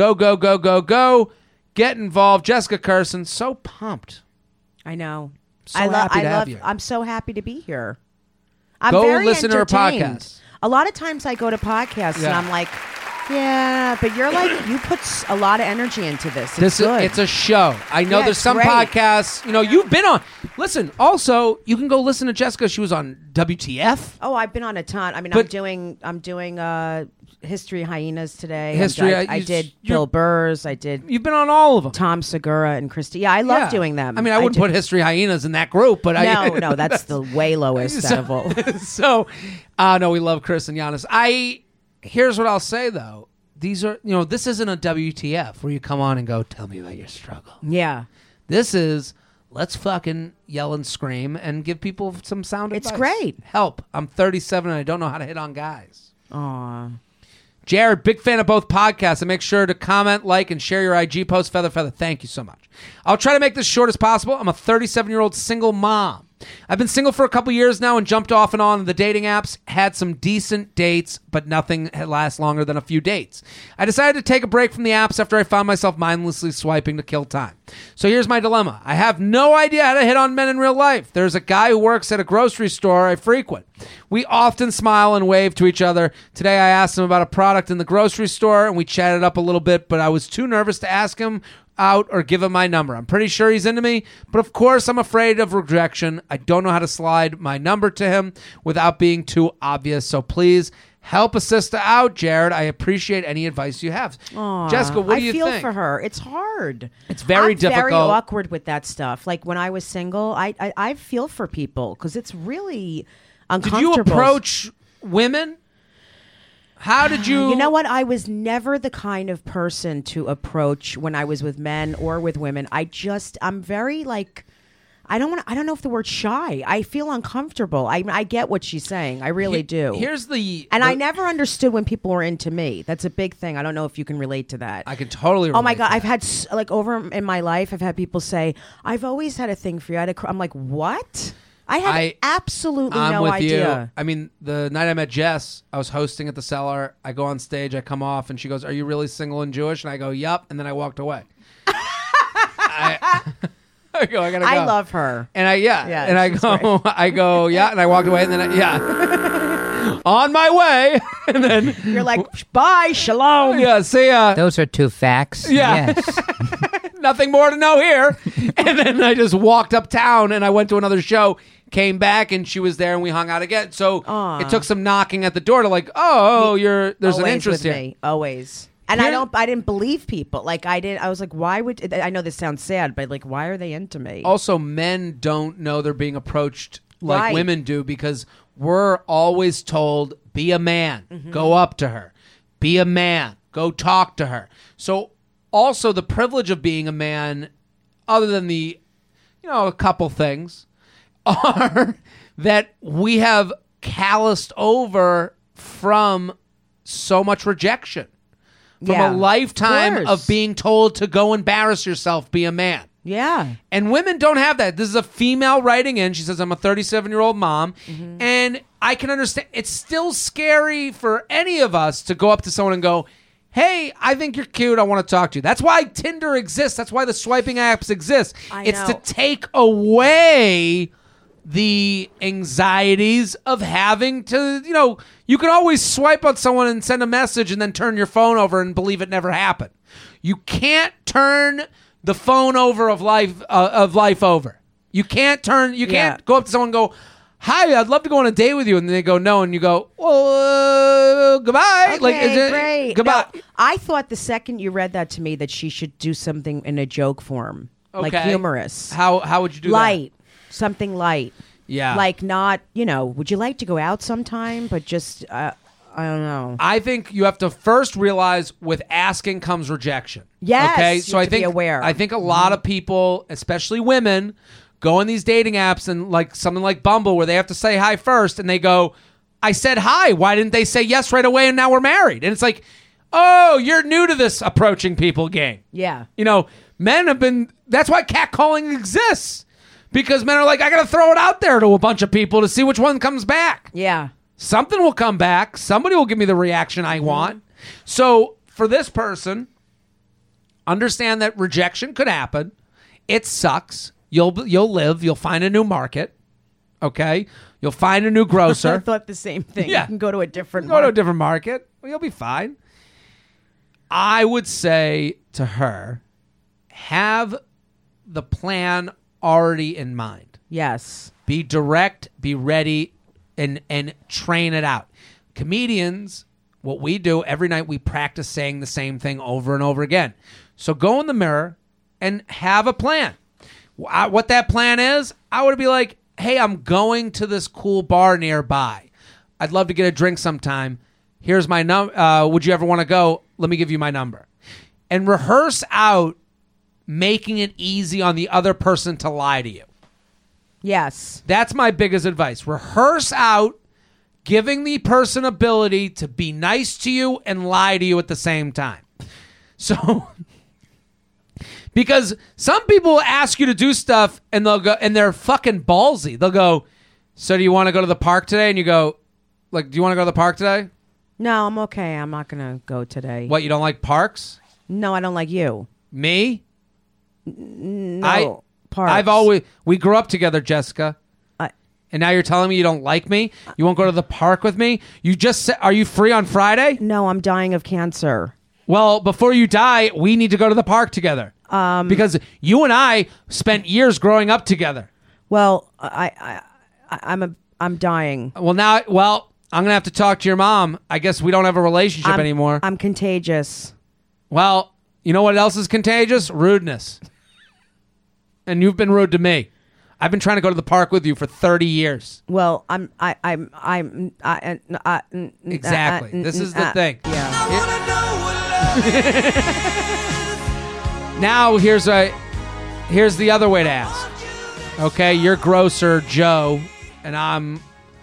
Go. Get involved. Jessica Kirson, so pumped. I know. So happy to have you. I'm so happy to be here. I'm go very listen to her podcast. A lot of times I go to podcasts and I'm like, yeah, but you're like, you put a lot of energy into this. It's a show. I know there's some podcasts, you've been on. Listen, also, you can go listen to Jessica. She was on WTF. Oh, I've been on a ton. I mean, I'm doing History Hyenas today. I did Bill Burr's. You've been on all of them. Tom Segura and Christy. Yeah, I love doing them. I mean, I wouldn't put History Hyenas in that group, but no, that's the way lowest out of all. So, no, we love Chris and Giannis. Here's what I'll say though. These are, this isn't a WTF where you come on and go, tell me about your struggle. Yeah. This is, let's fucking yell and scream and give people some sound advice. It's great. Help. I'm 37 and I don't know how to hit on guys. Aw. Jared, big fan of both podcasts, and make sure to comment, like, and share your IG post. Feather. Thank you so much. I'll try to make this short as possible. I'm a 37-year-old single mom. I've been single for a couple years now and jumped off and on the dating apps, had some decent dates, but nothing had last longer than a few dates. I decided to take a break from the apps after I found myself mindlessly swiping to kill time. So here's my dilemma. I have no idea how to hit on men in real life. There's a guy who works at a grocery store I frequent. We often smile and wave to each other. Today I asked him about a product in the grocery store and we chatted up a little bit, but I was too nervous to ask him out or give him my number. I'm pretty sure he's into me, but of course I'm afraid of rejection. I don't know how to slide my number to him without being too obvious. So please help a sister out, Jared. I appreciate any advice you have. Aww, Jessica, what do you think? I feel for her. It's hard. It's very difficult. I'm very awkward with that stuff. Like when I was single, I feel for people because it's really uncomfortable. Did you approach women? How did you... You know what? I was never the kind of person to approach when I was with men or with women. I'm very like... I don't know if the word shy. I feel uncomfortable. I get what she's saying. I really do. I never understood when people were into me. That's a big thing. I don't know if you can relate to that. I can totally relate. Oh my God. I've had over in my life, I've had people say, I've always had a thing for you. I'm like, what? I had absolutely no idea. You. I mean, the night I met Jess, I was hosting at the Cellar. I go on stage, I come off, and she goes, "Are you really single and Jewish?" And I go, "Yup." And then I walked away. I go, I gotta go. I love her. And I go, yeah, and I walked away, and then on my way, and then you're like, bye, shalom. Yeah, see ya. Those are two facts. Yeah. Yes. Nothing more to know here. And then I just walked uptown and I went to another show, came back, and she was there and we hung out again. So it took some knocking at the door to like, there's an interest with here. Me. Always. And I didn't believe people. Like I was like, why would, I know this sounds sad, but like, why are they into me? Also, men don't know they're being approached like Right. women do because we're always told, be a man, go up to her, be a man, go talk to her. So also the privilege of being a man, other than the, a couple things, are that we have calloused over from so much rejection. From Yeah, a lifetime course. of being told to go embarrass yourself, be a man. Yeah. And women don't have that. This is a female writing in. She says, I'm a 37-year-old mom. And I can understand. It's still scary for any of us to go up to someone and go, hey, I think you're cute. I want to talk to you. That's why Tinder exists. That's why the swiping apps exist. It's to take away the anxieties of having to, you can always swipe on someone and send a message and then turn your phone over and believe it never happened. You can't turn the phone over of life over. You can't go up to someone and go, hi, I'd love to go on a date with you. And then they go, no. And you go, well, goodbye. Okay, great. Goodbye. No, I thought the second you read that to me that she should do something in a joke form. Like Okay. humorous. How would you do light. Something light. Yeah. Like not, would you like to go out sometime? But just, I don't know. I think you have to first realize with asking comes rejection. Yes, Okay. you So have I to be think aware. I think a lot of people, especially women, go on these dating apps and like something like Bumble where they have to say hi first and they go, I said hi. Why didn't they say yes right away and now we're married? And it's like, oh, you're new to this approaching people game. Yeah. Men have been, that's why catcalling exists. Because men are like, I got to throw it out there to a bunch of people to see which one comes back. Yeah. Something will come back. Somebody will give me the reaction I want. So for this person, understand that rejection could happen. It sucks. You'll live. You'll find a new market. Okay? You'll find a new I grocer. thought the same thing. Yeah. You can go to a different Go to a different market. Well, you'll be fine. I would say to her, have the plan already in mind. Yes. Be direct, be ready, and train it out. Comedians, what we do every night, we practice saying the same thing over and over again. So go in the mirror and have a plan. What that plan is, I would be like, hey, I'm going to this cool bar nearby. I'd love to get a drink sometime. Here's my number. Would you ever want to go? Let me give you my number. And rehearse out making it easy on the other person to lie to you. Yes. That's my biggest advice. Rehearse out giving the person ability to be nice to you and lie to you at the same time. So, because some people ask you to do stuff and they'll go, and they're fucking ballsy. They'll go, so do you want to go to the park today? And you go, like, do you want to go to the park today? No, I'm okay. I'm not going to go today. What, you don't like parks? No, I don't like you. Me? No. Parks. I've always, we grew up together, Jessica. And now you're telling me you don't like me? You won't go to the park with me? You just said, are you free on Friday? No, I'm dying of cancer. Well, before you die, we need to go to the park together. Because you and I spent years growing up together. Well, I'm dying. I'm gonna have to talk to your mom. I guess we don't have a relationship anymore. I'm contagious. Well, you know what else is contagious? Rudeness. And you've been rude to me. I've been trying to go to the park with you for 30 years. Well, exactly. This is the thing. Yeah. Now here's the other way to ask. Okay, you're grocer Joe, and I'm,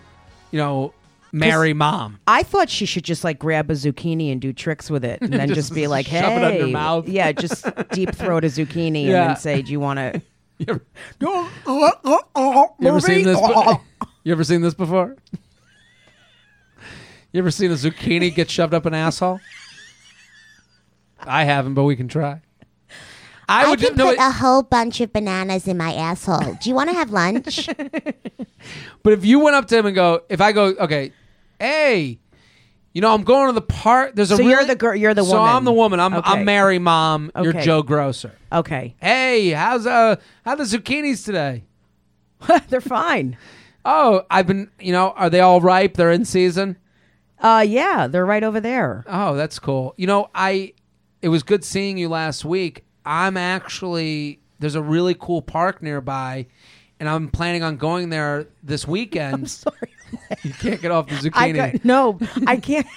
Mary Mom. I thought she should just like grab a zucchini and do tricks with it, and then just be like, "Hey, shove it under your mouth." Yeah, just deep throat a zucchini and then say, "Do you want to?" You ever seen this? You ever seen this before? You ever seen a zucchini get shoved up an asshole? I haven't, but we can try. I can put a whole bunch of bananas in my asshole. Do you want to have lunch? But if you went up to him and go, if I go, okay, hey, You know, I'm going to the park. There's a So really, you're the girl. You're the woman. So I'm the woman. I'm Okay. Mary Mom. You're Okay. Joe Grosser. Okay. Hey, how the zucchinis today? They're fine. Oh, I've been. You know, are they all ripe? They're in season. Yeah, they're right over there. Oh, that's cool. You know, it was good seeing you last week. There's a really cool park nearby, and I'm planning on going there this weekend. I'm sorry. You can't get off the zucchini. No, I can't.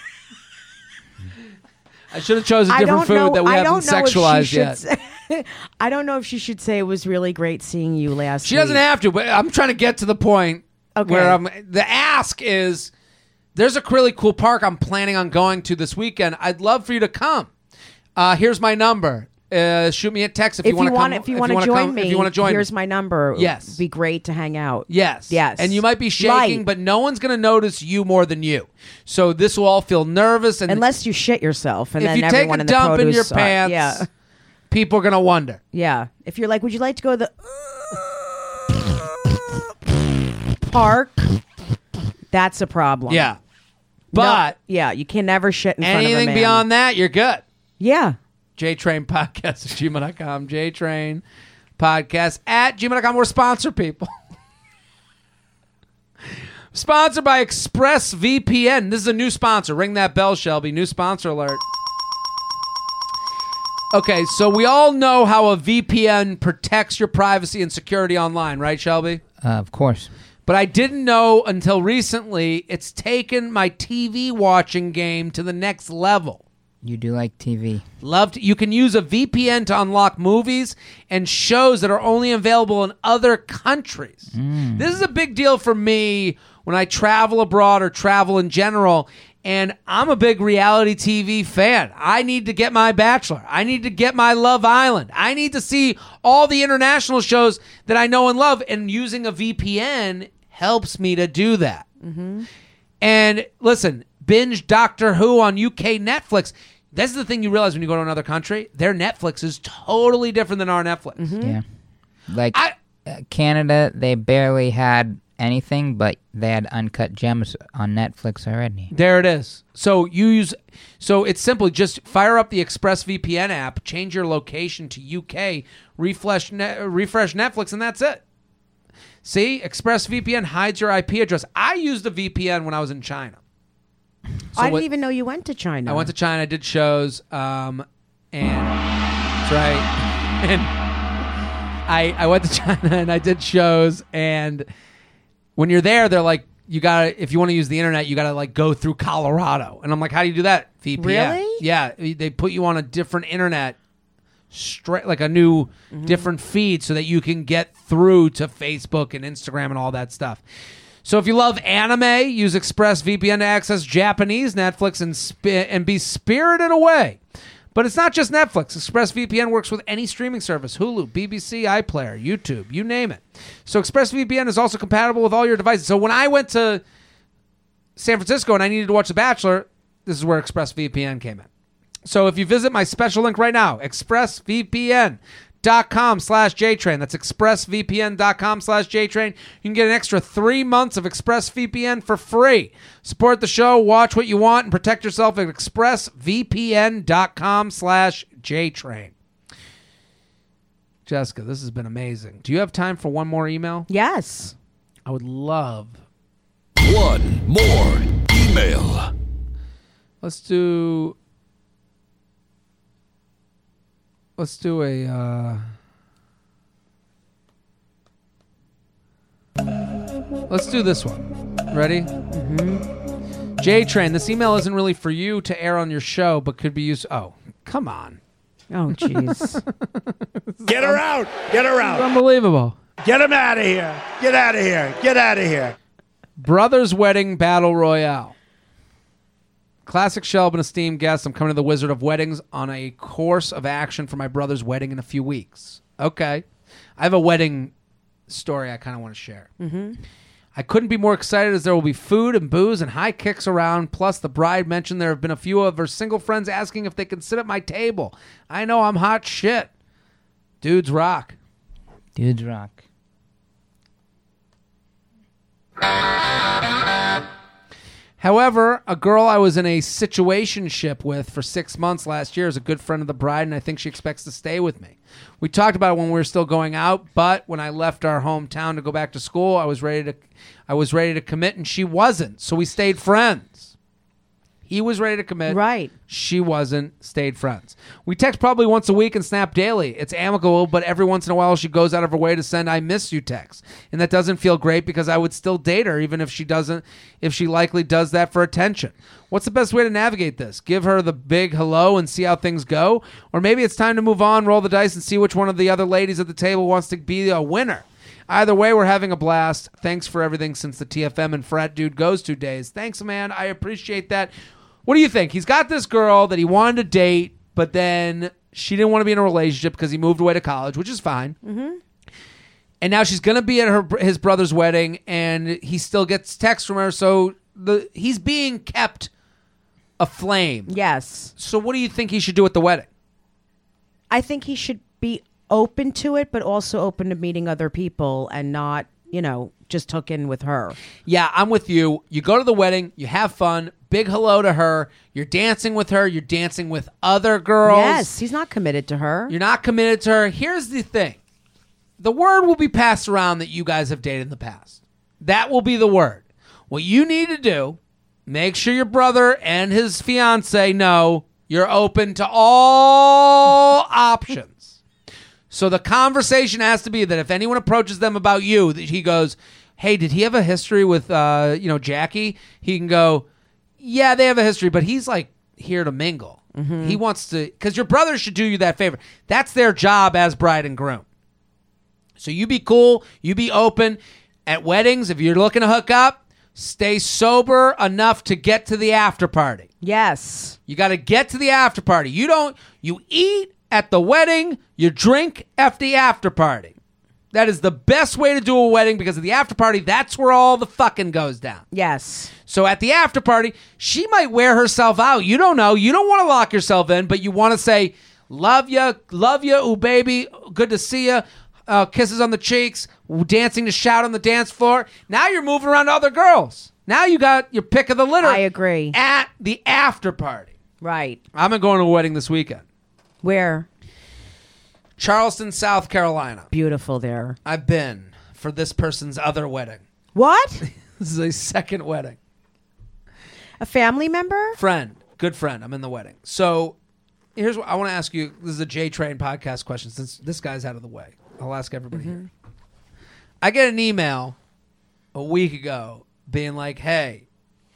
I should have chosen a different food that we haven't sexualized yet. I don't know if she should say it was really great seeing you last week. She doesn't have to, but I'm trying to get to the point where the ask is, there's a really cool park I'm planning on going to this weekend. I'd love for you to come. Here's my number. Shoot me a text if you want to come. If you want to join me, if you want to join here's me. my number. Yes. It'd be great to hang out. Yes. Yes. And you might be shaking, but no one's going to notice you more than you. So this will all feel nervous. And unless you shit yourself. And if then you take everyone a in the dump in produce your side- pants, yeah. people are going to wonder. Yeah. If you're like, would you like to go to the park? That's a problem. Yeah. But yeah, you can never shit in front of a man. anything beyond that, you're good. Yeah. JTrain Podcast at gmail.com. JTrain Podcast at gmail.com. We're sponsored, people. Sponsored by ExpressVPN. This is a new sponsor. Ring that bell, Shelby. New sponsor alert. Okay, so we all know how a VPN protects your privacy and security online, right, Shelby? Of course. But I didn't know until recently it's taken my TV watching game to the next level. You do like TV. You can use a VPN to unlock movies and shows that are only available in other countries. This is a big deal for me when I travel abroad or travel in general. And I'm a big reality TV fan. I need to get my Bachelor. I need to get my Love Island. I need to see all the international shows that I know and love. And using a VPN helps me to do that. Mm-hmm. And listen, binge Doctor Who on UK Netflix. That's the thing you realize when you go to another country. Their Netflix is totally different than our Netflix. Mm-hmm. Yeah. Like Canada, they barely had anything, but they had Uncut Gems on Netflix already. There it is. So it's simple. Just fire up the ExpressVPN app, change your location to UK, refresh Netflix, and that's it. See, ExpressVPN hides your IP address. I used a VPN when I was in China. So I didn't even know you went to China. I went to China. I did shows, and that's right. And I went to China and I did shows. And when you're there, they're like, if you want to use the internet, you gotta like go through Colorado. And I'm like, how do you do that? VPN. Really? Yeah, they put you on a different internet, like a new different feed, so that you can get through to Facebook and Instagram and all that stuff. So if you love anime, use ExpressVPN to access Japanese Netflix and be spirited away. But it's not just Netflix. ExpressVPN works with any streaming service: Hulu, BBC, iPlayer, YouTube, you name it. So ExpressVPN is also compatible with all your devices. So when I went to San Francisco and I needed to watch The Bachelor, this is where ExpressVPN came in. So if you visit my special link right now, expressvpn.com/JTrain. That's expressvpn.com/JTrain. You can get an extra 3 months of ExpressVPN for free. Support the show, watch what you want, and protect yourself at expressvpn.com/JTrain. Jessica, this has been amazing. Do you have time for one more email? Yes. I would love one more email. Let's do a let's do this one. Ready? Mm-hmm. JTrain, this email isn't really for you to air on your show, but could be used. Oh, come on. Oh, jeez. Get her out. Get her out. It's unbelievable. Get him out of here. Get out of here. Get out of here. Brother's Wedding Battle Royale. Classic Shelby, esteemed guest. I'm coming to the Wizard of Weddings on a course of action for my brother's wedding in a few weeks. Okay. I have a wedding story I kind of want to share. Mm-hmm. I couldn't be more excited as there will be food and booze and high kicks around. Plus, the bride mentioned there have been a few of her single friends asking if they can sit at my table. I know I'm hot shit. Dudes rock. Dudes rock. However, a girl I was in a situationship with for 6 months last year is a good friend of the bride, and I think she expects to stay with me. We talked about it when we were still going out, but when I left our hometown to go back to school, I was ready to commit, and she wasn't. So we stayed friends. He was ready to commit. Right. She wasn't. Stayed friends. We text probably once a week and snap daily. It's amicable, but every once in a while she goes out of her way to send "I miss you" texts. And that doesn't feel great because I would still date her even if she likely does that for attention. What's the best way to navigate this? Give her the big hello and see how things go? Or maybe it's time to move on, roll the dice, and see which one of the other ladies at the table wants to be a winner. Either way, we're having a blast. Thanks for everything since the TFM and Frat Dude Goes To days. Thanks, man. I appreciate that. What do you think? He's got this girl that he wanted to date, but then she didn't want to be in a relationship because he moved away to college, which is fine. Mm-hmm. And now she's going to be at his brother's wedding, and he still gets texts from her, so he's being kept aflame. Yes. So what do you think he should do at the wedding? I think he should be open to it, but also open to meeting other people and not, just hook in with her. Yeah, I'm with you. You go to the wedding, you have fun, big hello to her, you're dancing with her, you're dancing with other girls. Yes, he's not committed to her. You're not committed to her. Here's the thing. The word will be passed around that you guys have dated in the past. That will be the word. What you need to do, make sure your brother and his fiance know you're open to all options. So the conversation has to be that if anyone approaches them about you, that he goes, hey, did he have a history with, Jackie? He can go, yeah, they have a history, but he's like here to mingle. Mm-hmm. He wants to, because your brother should do you that favor. That's their job as bride and groom. So you be cool, you be open. At weddings, if you're looking to hook up, stay sober enough to get to the after party. Yes. You got to get to the after party. You eat at the wedding, you drink at the after party. That is the best way to do a wedding because at the after party, that's where all the fucking goes down. Yes. So at the after party, she might wear herself out. You don't know. You don't want to lock yourself in, but you want to say, love you, ooh, baby, good to see you. Kisses on the cheeks, dancing to shout on the dance floor. Now you're moving around to other girls. Now you got your pick of the litter. I agree. At the after party. Right. I'm going to a wedding this weekend. Where? Charleston, South Carolina. Beautiful there. I've been for this person's other wedding. What? This is a second wedding. A family member? Friend. Good friend. I'm in the wedding. So here's what I want to ask you. This is a J-Train podcast question since this guy's out of the way. I'll ask everybody here. I get an email a week ago being like, hey,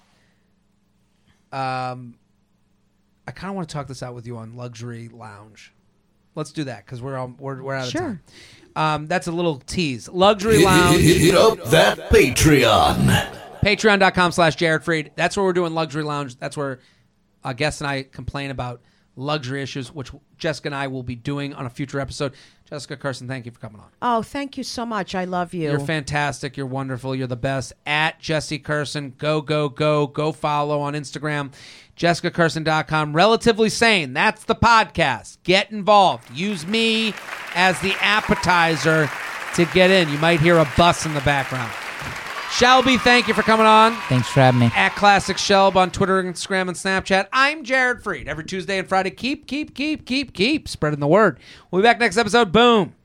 I kind of want to talk this out with you on Luxury Lounge. Let's do that because we're out of time. That's a little tease. Luxury Lounge. Hit up that Patreon. Patreon.com/Jared Freed. That's where we're doing Luxury Lounge. That's where guests and I complain about luxury issues, which Jessica and I will be doing on a future episode. Jessica Kirson, thank you for coming on. Oh, thank you so much. I love you. You're fantastic. You're wonderful. You're the best. At Jessie Kirson. Go follow on Instagram. JessicaKirson.com. Relatively Sane. That's the podcast. Get involved. Use me as the appetizer to get in. You might hear a bus in the background. Shelby, thank you for coming on. Thanks for having me. At Classic Shelb on Twitter, Instagram, and Snapchat. I'm Jared Freed. Every Tuesday and Friday, keep spreading the word. We'll be back next episode. Boom.